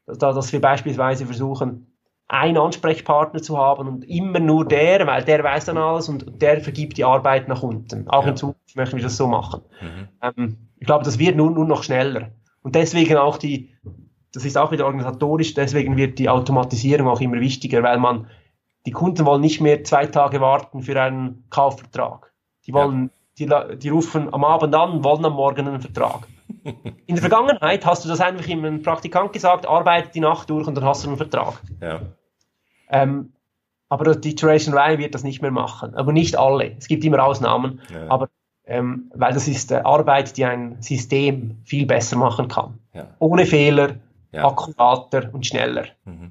dass wir beispielsweise versuchen, einen Ansprechpartner zu haben und immer nur weil der weiß dann alles und der vergibt die Arbeit nach unten. Auch in Zukunft möchten wir das so machen. Ich glaube, das wird nur noch schneller. Und deswegen auch das ist auch wieder organisatorisch, deswegen wird die Automatisierung auch immer wichtiger, weil die Kunden wollen nicht mehr 2 Tage warten für einen Kaufvertrag. Die rufen am Abend an, wollen am Morgen einen Vertrag. In der Vergangenheit hast du das einfach einem Praktikant gesagt, arbeite die Nacht durch und dann hast du einen Vertrag. Ja. Aber die Generation Y wird das nicht mehr machen. Aber nicht alle. Es gibt immer Ausnahmen. Ja. Aber weil das ist Arbeit, die ein System viel besser machen kann. Ja. Ohne Fehler, akkurater und schneller.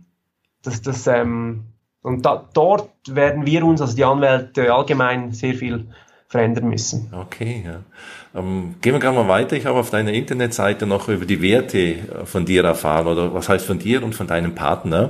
Dort werden wir uns, also die Anwälte allgemein, sehr viel verändern müssen. Okay, ja. Gehen wir gerade mal weiter. Ich habe auf deiner Internetseite noch über die Werte von dir erfahren, oder was heißt von dir und von deinem Partner.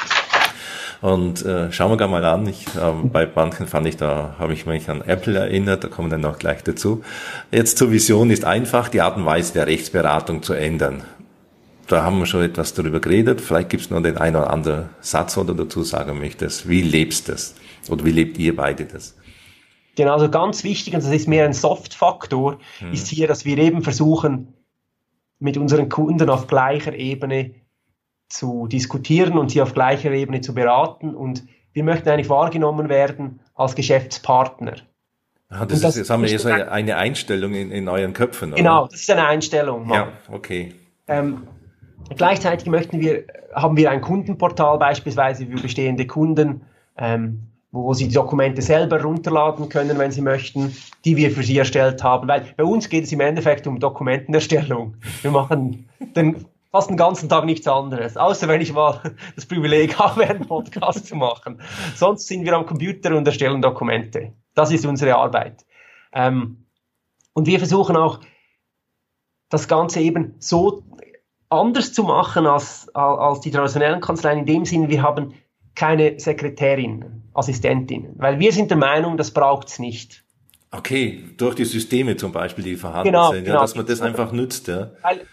Und schauen wir gerade mal an. Bei manchen habe ich mich an Apple erinnert, da kommen wir dann noch gleich dazu. Jetzt zur Vision ist einfach, die Art und Weise der Rechtsberatung zu ändern. Da haben wir schon etwas darüber geredet. Vielleicht gibt es noch den einen oder anderen Satz, oder dazu sagen möchtest. Wie lebst du das? Oder wie lebt ihr beide das? Genau, also ganz wichtig, und das ist mehr ein Soft-Faktor, ist hier, dass wir eben versuchen, mit unseren Kunden auf gleicher Ebene zu diskutieren und sie auf gleicher Ebene zu beraten. Und wir möchten eigentlich wahrgenommen werden als Geschäftspartner. Jetzt haben wir hier so eine Einstellung in euren Köpfen, oder? Genau, das ist eine Einstellung. Ja, okay. Gleichzeitig haben wir ein Kundenportal beispielsweise für bestehende Kunden, wo sie die Dokumente selber runterladen können, wenn sie möchten, die wir für sie erstellt haben. Weil bei uns geht es im Endeffekt um Dokumentenerstellung. Wir machen fast den ganzen Tag nichts anderes, außer wenn ich mal das Privileg habe, einen Podcast zu machen. Sonst sind wir am Computer und erstellen Dokumente. Das ist unsere Arbeit. Und wir versuchen auch, das Ganze eben so anders zu machen als die traditionellen Kanzleien. In dem Sinne, wir haben keine Sekretärinnen, Assistentinnen, weil wir sind der Meinung, das braucht's nicht. Okay, durch die Systeme zum Beispiel, die vorhanden sind, genau. Dass man das einfach nutzt. Ja.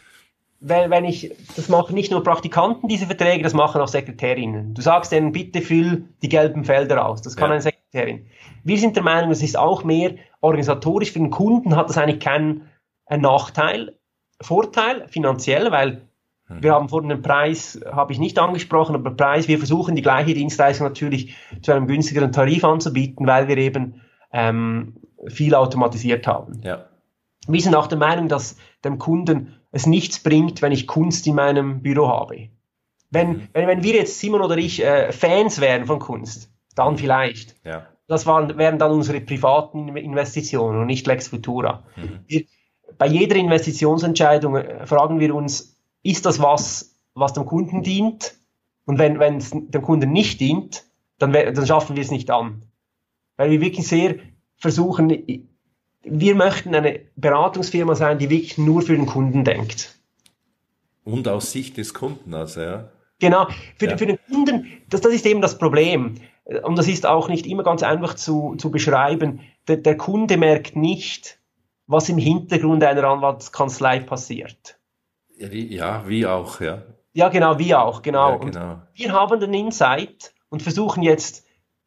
Weil das machen nicht nur Praktikanten diese Verträge, das machen auch Sekretärinnen. Du sagst denen, bitte füll die gelben Felder aus. Das kann eine Sekretärin. Wir sind der Meinung, es ist auch mehr organisatorisch. Für den Kunden hat das eigentlich keinen Nachteil. Vorteil finanziell, weil wir haben vorhin den Preis, habe ich nicht angesprochen, aber Preis, wir versuchen die gleiche Dienstleistung natürlich zu einem günstigeren Tarif anzubieten, weil wir eben viel automatisiert haben. Ja. Wir sind auch der Meinung, dass dem Kunden es nichts bringt, wenn ich Kunst in meinem Büro habe. Wenn wir jetzt, Simon oder ich, Fans wären von Kunst, dann vielleicht. Ja. Das wären dann unsere privaten Investitionen und nicht Lex Futura. Bei jeder Investitionsentscheidung fragen wir uns, ist das was dem Kunden dient? Und wenn es dem Kunden nicht dient, dann schaffen wir es nicht an. Weil wir wirklich sehr versuchen, wir möchten eine Beratungsfirma sein, die wirklich nur für den Kunden denkt. Und aus Sicht des Kunden, also, ja. Genau, für den Kunden, das ist eben das Problem. Und das ist auch nicht immer ganz einfach zu beschreiben. Der Kunde merkt nicht, was im Hintergrund einer Anwaltskanzlei passiert. Ja, wie auch, ja. Ja, genau, wie auch, genau. Ja, genau. Und wir haben den Insight und versuchen jetzt,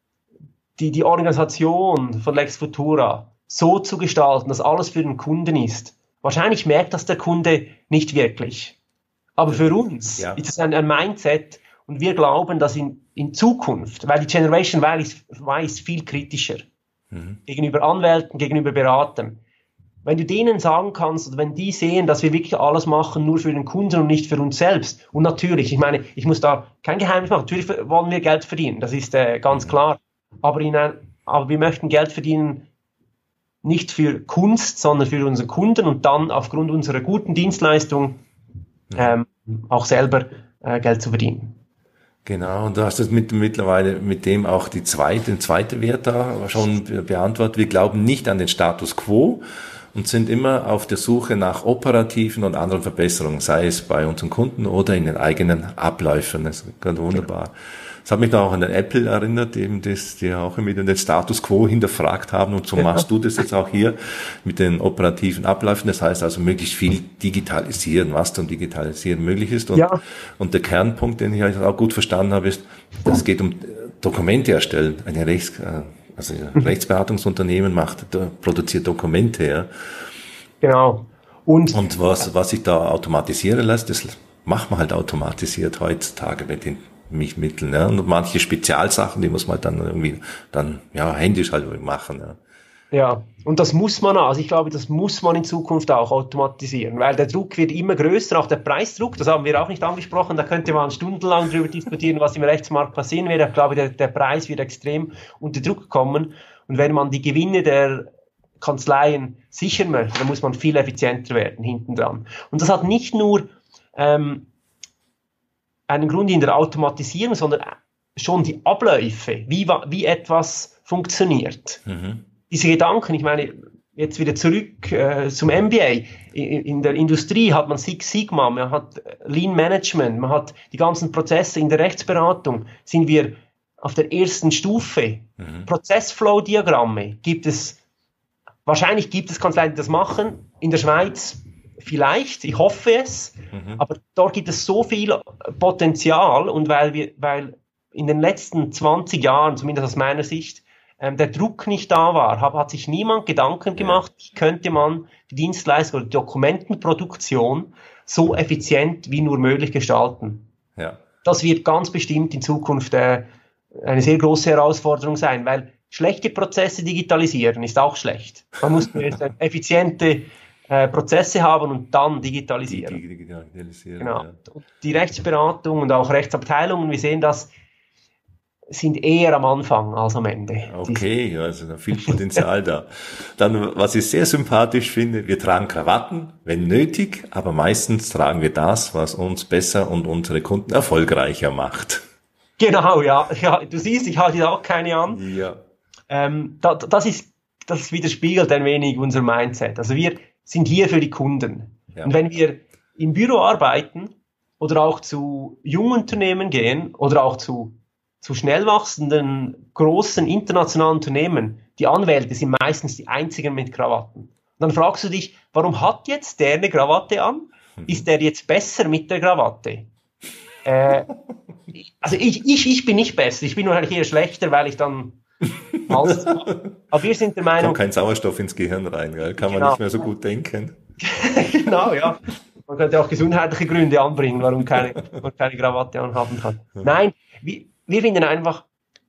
die Organisation von Lex Futura so zu gestalten, dass alles für den Kunden ist. Wahrscheinlich merkt das der Kunde nicht wirklich. Aber für uns ist es ein Mindset und wir glauben, dass in Zukunft, weil die Generation Y ist viel kritischer gegenüber Anwälten, gegenüber Beratern. Wenn du denen sagen kannst, oder wenn die sehen, dass wir wirklich alles machen, nur für den Kunden und nicht für uns selbst. Und natürlich, ich meine, ich muss da kein Geheimnis machen. Natürlich wollen wir Geld verdienen, das ist ganz klar. Aber wir möchten Geld verdienen, nicht für Kunst, sondern für unsere Kunden und dann aufgrund unserer guten Dienstleistung auch selber Geld zu verdienen. Genau, und du hast es mittlerweile mit dem auch den zweiten Wert da schon beantwortet. Wir glauben nicht an den Status quo und sind immer auf der Suche nach operativen und anderen Verbesserungen, sei es bei unseren Kunden oder in den eigenen Abläufen. Das ist ganz wunderbar. Das hat mich da auch an den Apple erinnert, eben das, die auch immer wieder den Status Quo hinterfragt haben, und so machst du das jetzt auch hier mit den operativen Abläufen. Das heißt also möglichst viel digitalisieren, was zum Digitalisieren möglich ist. Und der Kernpunkt, den ich auch gut verstanden habe, ist, es geht um Dokumente erstellen. Ein Rechtsberatungsunternehmen produziert Dokumente, ja. Genau. Und was sich da automatisieren lässt, das macht man halt automatisiert heutzutage mit den Mitteln, ja. Und manche Spezialsachen, die muss man dann irgendwie händisch halt machen, ja. Ja, und das muss man, also ich glaube, das muss man in Zukunft auch automatisieren, weil der Druck wird immer größer, auch der Preisdruck, das haben wir auch nicht angesprochen, da könnte man stundenlang drüber diskutieren, was im Rechtsmarkt passieren wird. Ich glaube, der Preis wird extrem unter Druck kommen, und wenn man die Gewinne der Kanzleien sichern möchte, dann muss man viel effizienter werden hinten dran. Und das hat nicht nur einen Grund in der Automatisierung, sondern schon die Abläufe, wie etwas funktioniert. Mhm. Diese Gedanken, ich meine, jetzt wieder zurück zum MBA. In der Industrie hat man Six Sigma, man hat Lean Management, man hat die ganzen Prozesse. In der Rechtsberatung sind wir auf der ersten Stufe. Mhm. Prozessflow-Diagramme wahrscheinlich gibt es Kanzleien, die das machen. In der Schweiz vielleicht, ich hoffe es, aber dort gibt es so viel Potenzial, und weil in den letzten 20 Jahren, zumindest aus meiner Sicht, der Druck nicht da war, hat sich niemand Gedanken gemacht, wie könnte man die Dienstleistung oder die Dokumentenproduktion so effizient wie nur möglich gestalten. Ja. Das wird ganz bestimmt in Zukunft eine sehr große Herausforderung sein, weil schlechte Prozesse digitalisieren ist auch schlecht. Man muss effiziente Prozesse haben und dann digitalisieren. Genau. Ja. Die Rechtsberatung und auch Rechtsabteilungen, wir sehen das, sind eher am Anfang als am Ende. Okay, also da viel Potenzial da. Dann, was ich sehr sympathisch finde, wir tragen Krawatten, wenn nötig, aber meistens tragen wir das, was uns besser und unsere Kunden erfolgreicher macht. Genau, ja, du siehst, ich halte auch keine an. Ja. Das widerspiegelt ein wenig unser Mindset. Also wir sind hier für die Kunden. Ja. Und wenn wir im Büro arbeiten oder auch zu jungen Unternehmen gehen oder auch zu schnell wachsenden, großen internationalen Unternehmen, die Anwälte sind meistens die einzigen mit Krawatten. Und dann fragst du dich, warum hat jetzt der eine Krawatte an? Ist der jetzt besser mit der Krawatte? Also ich bin nicht besser, ich bin nur hier schlechter, weil ich dann aber wir sind der Meinung... Kommt kein Sauerstoff ins Gehirn rein, gell? Kann man nicht mehr so gut denken. Genau, ja. Man könnte auch gesundheitliche Gründe anbringen, warum man keine Krawatte anhaben kann. Nein, wir finden einfach,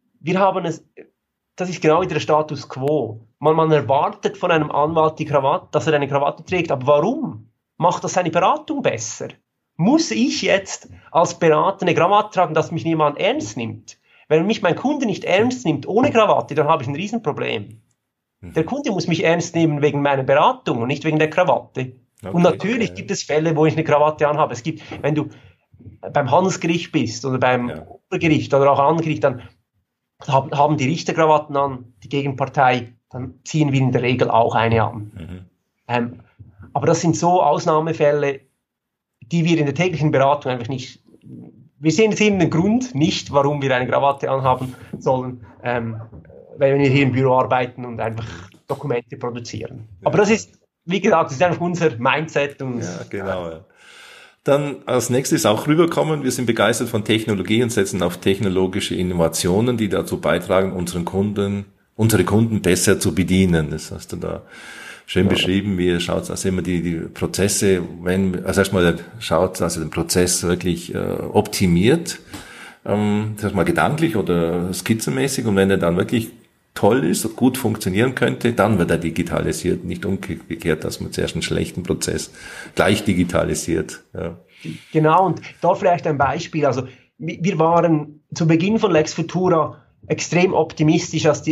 das ist genau wieder der Status quo. Man erwartet von einem Anwalt dass er eine Krawatte trägt, aber warum? Macht das seine Beratung besser? Muss ich jetzt als Berater eine Krawatte tragen, dass mich niemand ernst nimmt? Wenn mich mein Kunde nicht ernst nimmt ohne Krawatte, dann habe ich ein Riesenproblem. Der Kunde muss mich ernst nehmen wegen meiner Beratung und nicht wegen der Krawatte. Okay, und natürlich gibt es Fälle, wo ich eine Krawatte anhabe. Es gibt, wenn du beim Handelsgericht bist oder beim Obergericht oder auch Angericht, dann haben die Richter Krawatten an, die Gegenpartei, dann ziehen wir in der Regel auch eine an. Aber das sind so Ausnahmefälle, die wir in der täglichen Beratung einfach nicht, wir sehen den Grund nicht, warum wir eine Krawatte anhaben sollen, wenn wir hier im Büro arbeiten und einfach Dokumente produzieren. Ja. Aber das ist, wie gesagt, das ist einfach unser Mindset. Und, ja, genau. Ja. Dann als nächstes auch rüberkommen, wir sind begeistert von Technologie und setzen auf technologische Innovationen, die dazu beitragen, unsere Kunden besser zu bedienen. Das hast du da schön beschrieben. Wie schaut also immer die Prozesse, erstmal schaut also den Prozess wirklich optimiert, mal gedanklich oder skizzenmäßig, und wenn er dann wirklich toll ist und gut funktionieren könnte, dann wird er digitalisiert, nicht umgekehrt, dass man zuerst einen schlechten Prozess gleich digitalisiert. Ja. Genau, und da vielleicht ein Beispiel. Also wir waren zu Beginn von Lex Futura extrem optimistisch, dass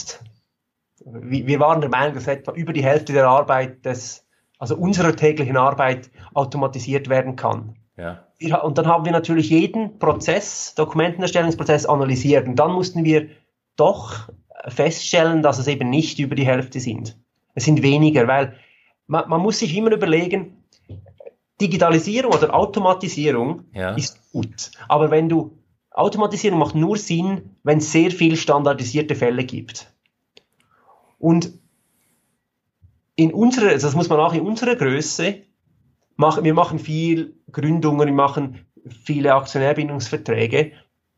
wir waren der Meinung, dass etwa über die Hälfte der Arbeit also unserer täglichen Arbeit automatisiert werden kann. Ja. Und dann haben wir natürlich jeden Prozess, Dokumentenerstellungsprozess analysiert, und dann mussten wir doch feststellen, dass es eben nicht über die Hälfte sind. Es sind weniger, weil man muss sich immer überlegen, Digitalisierung oder Automatisierung ist gut. Aber Automatisierung macht nur Sinn, wenn es sehr viel standardisierte Fälle gibt. Und das muss man auch in unserer Größe machen. Wir machen viel Gründungen, wir machen viele Aktionärbindungsverträge,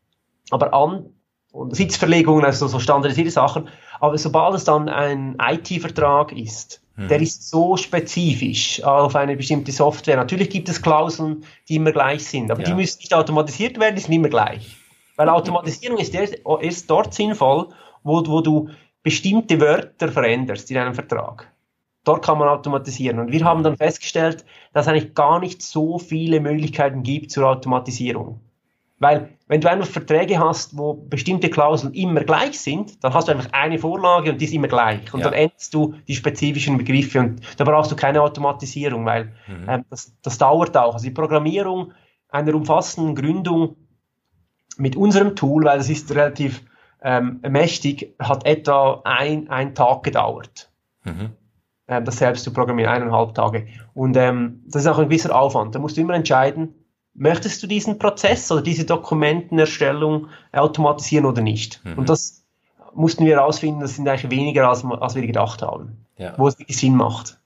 und Sitzverlegungen, also so standardisierte Sachen. Aber sobald es dann ein IT-Vertrag ist, der ist so spezifisch auf eine bestimmte Software. Natürlich gibt es Klauseln, die immer gleich sind, aber die müssen nicht automatisiert werden, die sind immer gleich. Weil Automatisierung ist erst dort sinnvoll, wo du bestimmte Wörter veränderst in einem Vertrag. Dort kann man automatisieren. Und wir haben dann festgestellt, dass es eigentlich gar nicht so viele Möglichkeiten gibt zur Automatisierung. Weil, wenn du einfach Verträge hast, wo bestimmte Klauseln immer gleich sind, dann hast du einfach eine Vorlage und die ist immer gleich. Und dann änderst du die spezifischen Begriffe und da brauchst du keine Automatisierung, weil das dauert auch. Also die Programmierung einer umfassenden Gründung mit unserem Tool, weil das ist relativ mächtig, hat etwa ein Tag gedauert. Das selbst zu programmieren, 1,5 Tage. Und das ist auch ein gewisser Aufwand. Da musst du immer entscheiden, möchtest du diesen Prozess oder diese Dokumentenerstellung automatisieren oder nicht? Und das mussten wir herausfinden, das sind eigentlich weniger, als wir gedacht haben, wo es wirklich Sinn macht.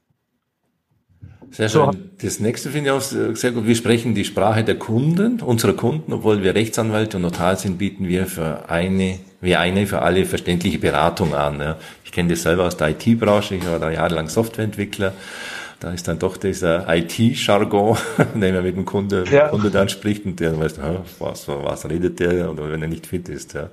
Sehr schön. Das nächste finde ich auch sehr gut. Wir sprechen die Sprache der Kunden, unserer Kunden, obwohl wir Rechtsanwälte und Notar sind, bieten wir für eine für alle verständliche Beratung an. Ja. Ich kenne das selber aus der IT-Branche, ich war da jahrelang Softwareentwickler. Da ist dann doch dieser IT-Jargon, den man mit dem Kunde dann spricht und der weiß, was redet der, oder wenn er nicht fit ist. Ja.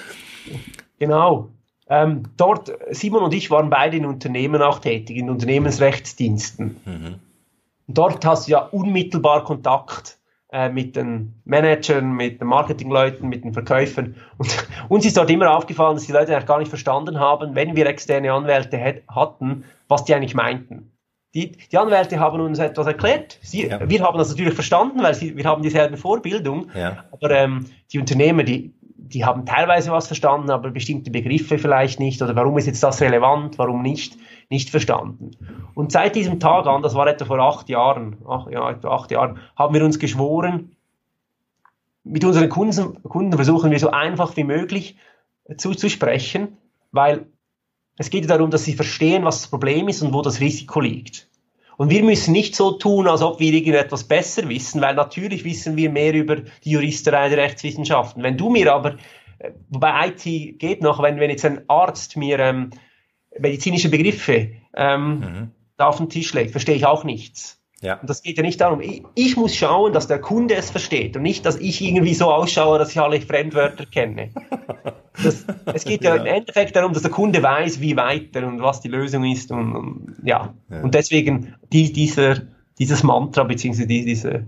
Genau. Dort, Simon und ich waren beide in Unternehmen auch tätig, in Unternehmensrechtsdiensten. Und dort hast du ja unmittelbar Kontakt mit den Managern, mit den Marketingleuten, mit den Verkäufern. Und uns ist dort immer aufgefallen, dass die Leute eigentlich gar nicht verstanden haben, wenn wir externe Anwälte hatten, was die eigentlich meinten. Die Anwälte haben uns etwas erklärt. Wir haben das natürlich verstanden, weil wir haben dieselbe Vorbildung. Aber die Unternehmer, die haben teilweise was verstanden, aber bestimmte Begriffe vielleicht nicht. Oder warum ist jetzt das relevant, warum nicht verstanden. Und seit diesem Tag an, das war etwa vor 8 Jahren, etwa 8 Jahren, haben wir uns geschworen, mit unseren Kunden versuchen wir so einfach wie möglich zu sprechen, weil es geht darum, dass sie verstehen, was das Problem ist und wo das Risiko liegt. Und wir müssen nicht so tun, als ob wir irgendetwas besser wissen, weil natürlich wissen wir mehr über die Juristerei der Rechtswissenschaften. Wenn du mir aber, wobei IT geht noch, wenn jetzt ein Arzt mir medizinische Begriffe da auf den Tisch legt, verstehe ich auch nichts. Und das geht ja nicht darum. Ich muss schauen, dass der Kunde es versteht und nicht, dass ich irgendwie so ausschaue, dass ich alle Fremdwörter kenne. Es geht ja im Endeffekt darum, dass der Kunde weiß, wie weiter und was die Lösung ist und deswegen dieses Mantra beziehungsweise diese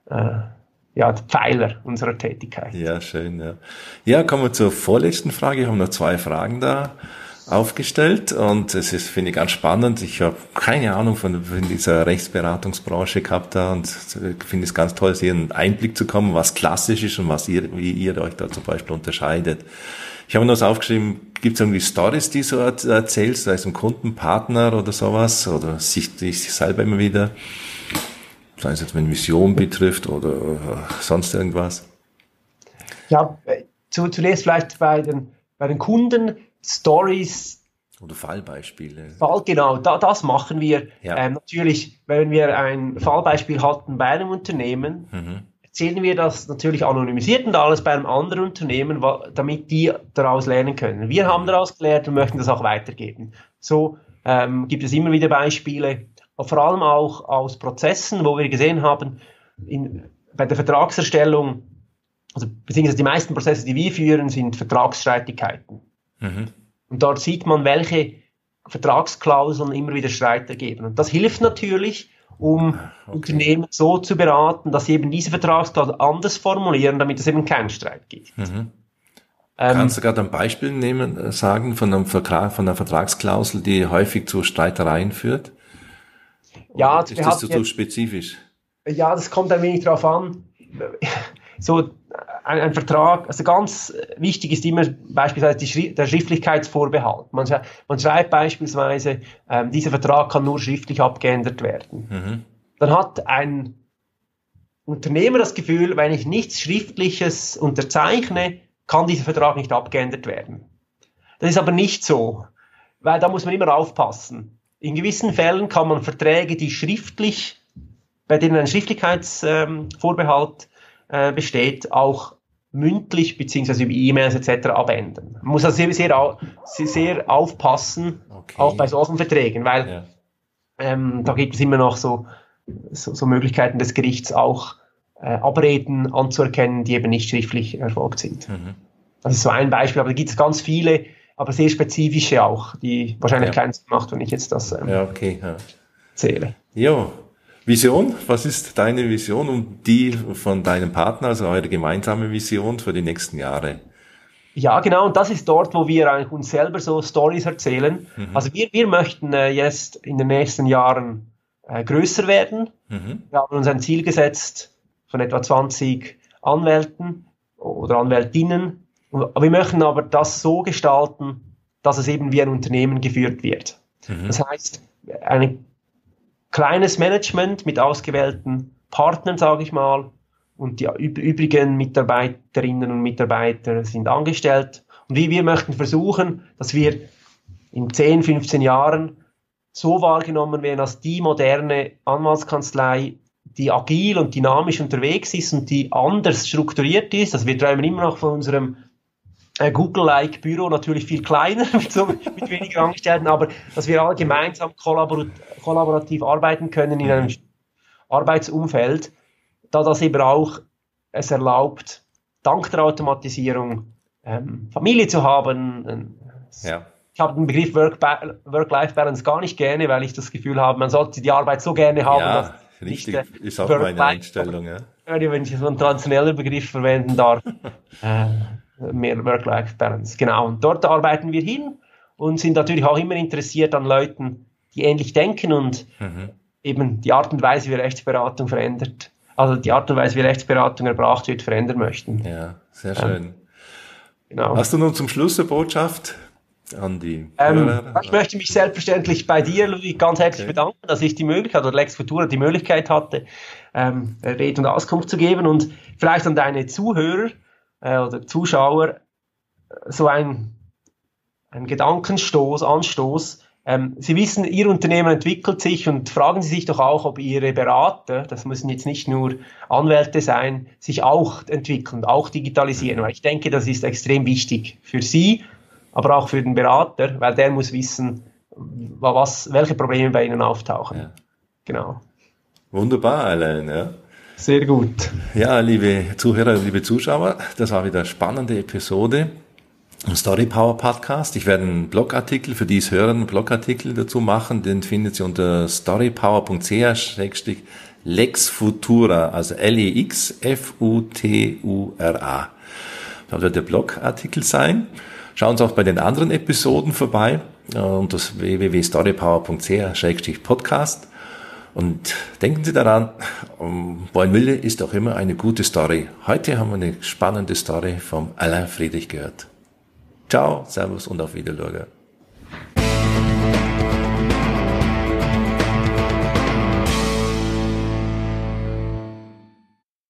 Pfeiler unserer Tätigkeit. Ja, schön. Ja, kommen wir zur vorletzten Frage. Ich habe noch 2 Fragen da aufgestellt und es ist, finde ich, ganz spannend. Ich habe keine Ahnung von dieser Rechtsberatungsbranche gehabt da und finde es ganz toll, hier einen Einblick zu kommen, was klassisch ist und wie ihr euch da zum Beispiel unterscheidet. Ich habe noch was aufgeschrieben, gibt es irgendwie Stories, die du erzählst, sei es ein Kundenpartner oder sowas, oder dich selber immer wieder, sei es jetzt, wenn Mission betrifft oder sonst irgendwas? Ja, zunächst vielleicht bei den Kunden Stories. Oder Fallbeispiele. Genau, das machen wir. Natürlich, wenn wir ein Fallbeispiel hatten bei einem Unternehmen, erzählen wir das natürlich anonymisiert und alles bei einem anderen Unternehmen, damit die daraus lernen können. Wir haben daraus gelernt und möchten das auch weitergeben. So gibt es immer wieder Beispiele, vor allem auch aus Prozessen, wo wir gesehen haben, bei der Vertragserstellung, also beziehungsweise die meisten Prozesse, die wir führen, sind Vertragsstreitigkeiten. Und dort sieht man, welche Vertragsklauseln immer wieder Streit ergeben. Und das hilft natürlich, um Unternehmen so zu beraten, dass sie eben diese Vertragsklausel anders formulieren, damit es eben keinen Streit gibt. Kannst du gerade ein Beispiel sagen von einer Vertragsklausel, die häufig zu Streitereien führt? Ja, ist das so spezifisch? Ja, das kommt ein wenig drauf an. so ein Vertrag, also ganz wichtig ist immer beispielsweise der Schriftlichkeitsvorbehalt. Man schreibt beispielsweise, dieser Vertrag kann nur schriftlich abgeändert werden. Dann hat ein Unternehmer das Gefühl, wenn ich nichts Schriftliches unterzeichne, kann dieser Vertrag nicht abgeändert werden. Das ist aber nicht so, weil da muss man immer aufpassen. In gewissen Fällen kann man Verträge, die schriftlich, bei denen ein Schriftlichkeitsvorbehalt besteht, auch mündlich beziehungsweise über E-Mails etc. abändern. Man muss also sehr aufpassen, auch bei solchen Verträgen, weil da gibt es immer noch so Möglichkeiten des Gerichts auch Abreden anzuerkennen, die eben nicht schriftlich erfolgt sind. Das ist so ein Beispiel, aber da gibt es ganz viele, aber sehr spezifische auch, die wahrscheinlich keinen Sinn macht, wenn ich jetzt das zähle. Jo. Vision, was ist deine Vision und die von deinem Partner, also eure gemeinsame Vision für die nächsten Jahre? Ja, genau, und das ist dort, wo wir eigentlich uns selber so Stories erzählen. Also wir möchten jetzt in den nächsten Jahren größer werden. Wir haben uns ein Ziel gesetzt von etwa 20 Anwälten oder Anwältinnen. Aber wir möchten aber das so gestalten, dass es eben wie ein Unternehmen geführt wird. Das heißt, ein kleines Management mit ausgewählten Partnern, sage ich mal, und die übrigen Mitarbeiterinnen und Mitarbeiter sind angestellt. Und wir möchten versuchen, dass wir in 10, 15 Jahren so wahrgenommen werden als die moderne Anwaltskanzlei, die agil und dynamisch unterwegs ist und die anders strukturiert ist. Also wir träumen immer noch von unserem Google-like Büro, natürlich viel kleiner, mit weniger Angestellten, aber dass wir alle gemeinsam kollaborativ arbeiten können in einem Arbeitsumfeld, da das eben auch es erlaubt, dank der Automatisierung Familie zu haben. Ich habe den Begriff Work-Life-Balance gar nicht gerne, weil ich das Gefühl habe, man sollte die Arbeit so gerne haben. Ja, richtig, ist auch meine Einstellung. Wenn ich so einen traditionellen Begriff verwenden darf. Mehr Work-Life-Balance. Genau, und dort arbeiten wir hin und sind natürlich auch immer interessiert an Leuten, die ähnlich denken und eben die Art und Weise, wie Rechtsberatung verändert, also die Art und Weise, wie Rechtsberatung erbracht wird, verändern möchten. Ja, sehr schön. Genau. Hast du nun zum Schluss eine Botschaft an die Hörer? Ich möchte mich selbstverständlich bei dir, Ludwig, ganz herzlich bedanken, dass ich die Möglichkeit, oder Lex Futura die Möglichkeit hatte, Rede und Auskunft zu geben und vielleicht an deine Zuhörer oder Zuschauer so ein Anstoß. Sie wissen, Ihr Unternehmen entwickelt sich und fragen Sie sich doch auch, ob Ihre Berater, das müssen jetzt nicht nur Anwälte sein, sich auch entwickeln, auch digitalisieren. Weil ich denke, das ist extrem wichtig für Sie, aber auch für den Berater, weil der muss wissen, welche Probleme bei Ihnen auftauchen. Ja. Genau. Wunderbar, Alain, ja. Sehr gut. Ja, liebe Zuhörer, liebe Zuschauer, das war wieder eine spannende Episode im Story Power Podcast. Ich werde einen Blogartikel, für die es hören, einen Blogartikel dazu machen. Den findet Sie unter storypower.ch/lexfutura, also LEXFUTURA. Da wird der Blogartikel sein. Schauen Sie auch bei den anderen Episoden vorbei unter www.storypower.ch/podcast. Und denken Sie daran, wo ein Wille ist auch immer eine gute Story. Heute haben wir eine spannende Story vom Alain Friedrich gehört. Ciao, Servus und auf Wiedersehen.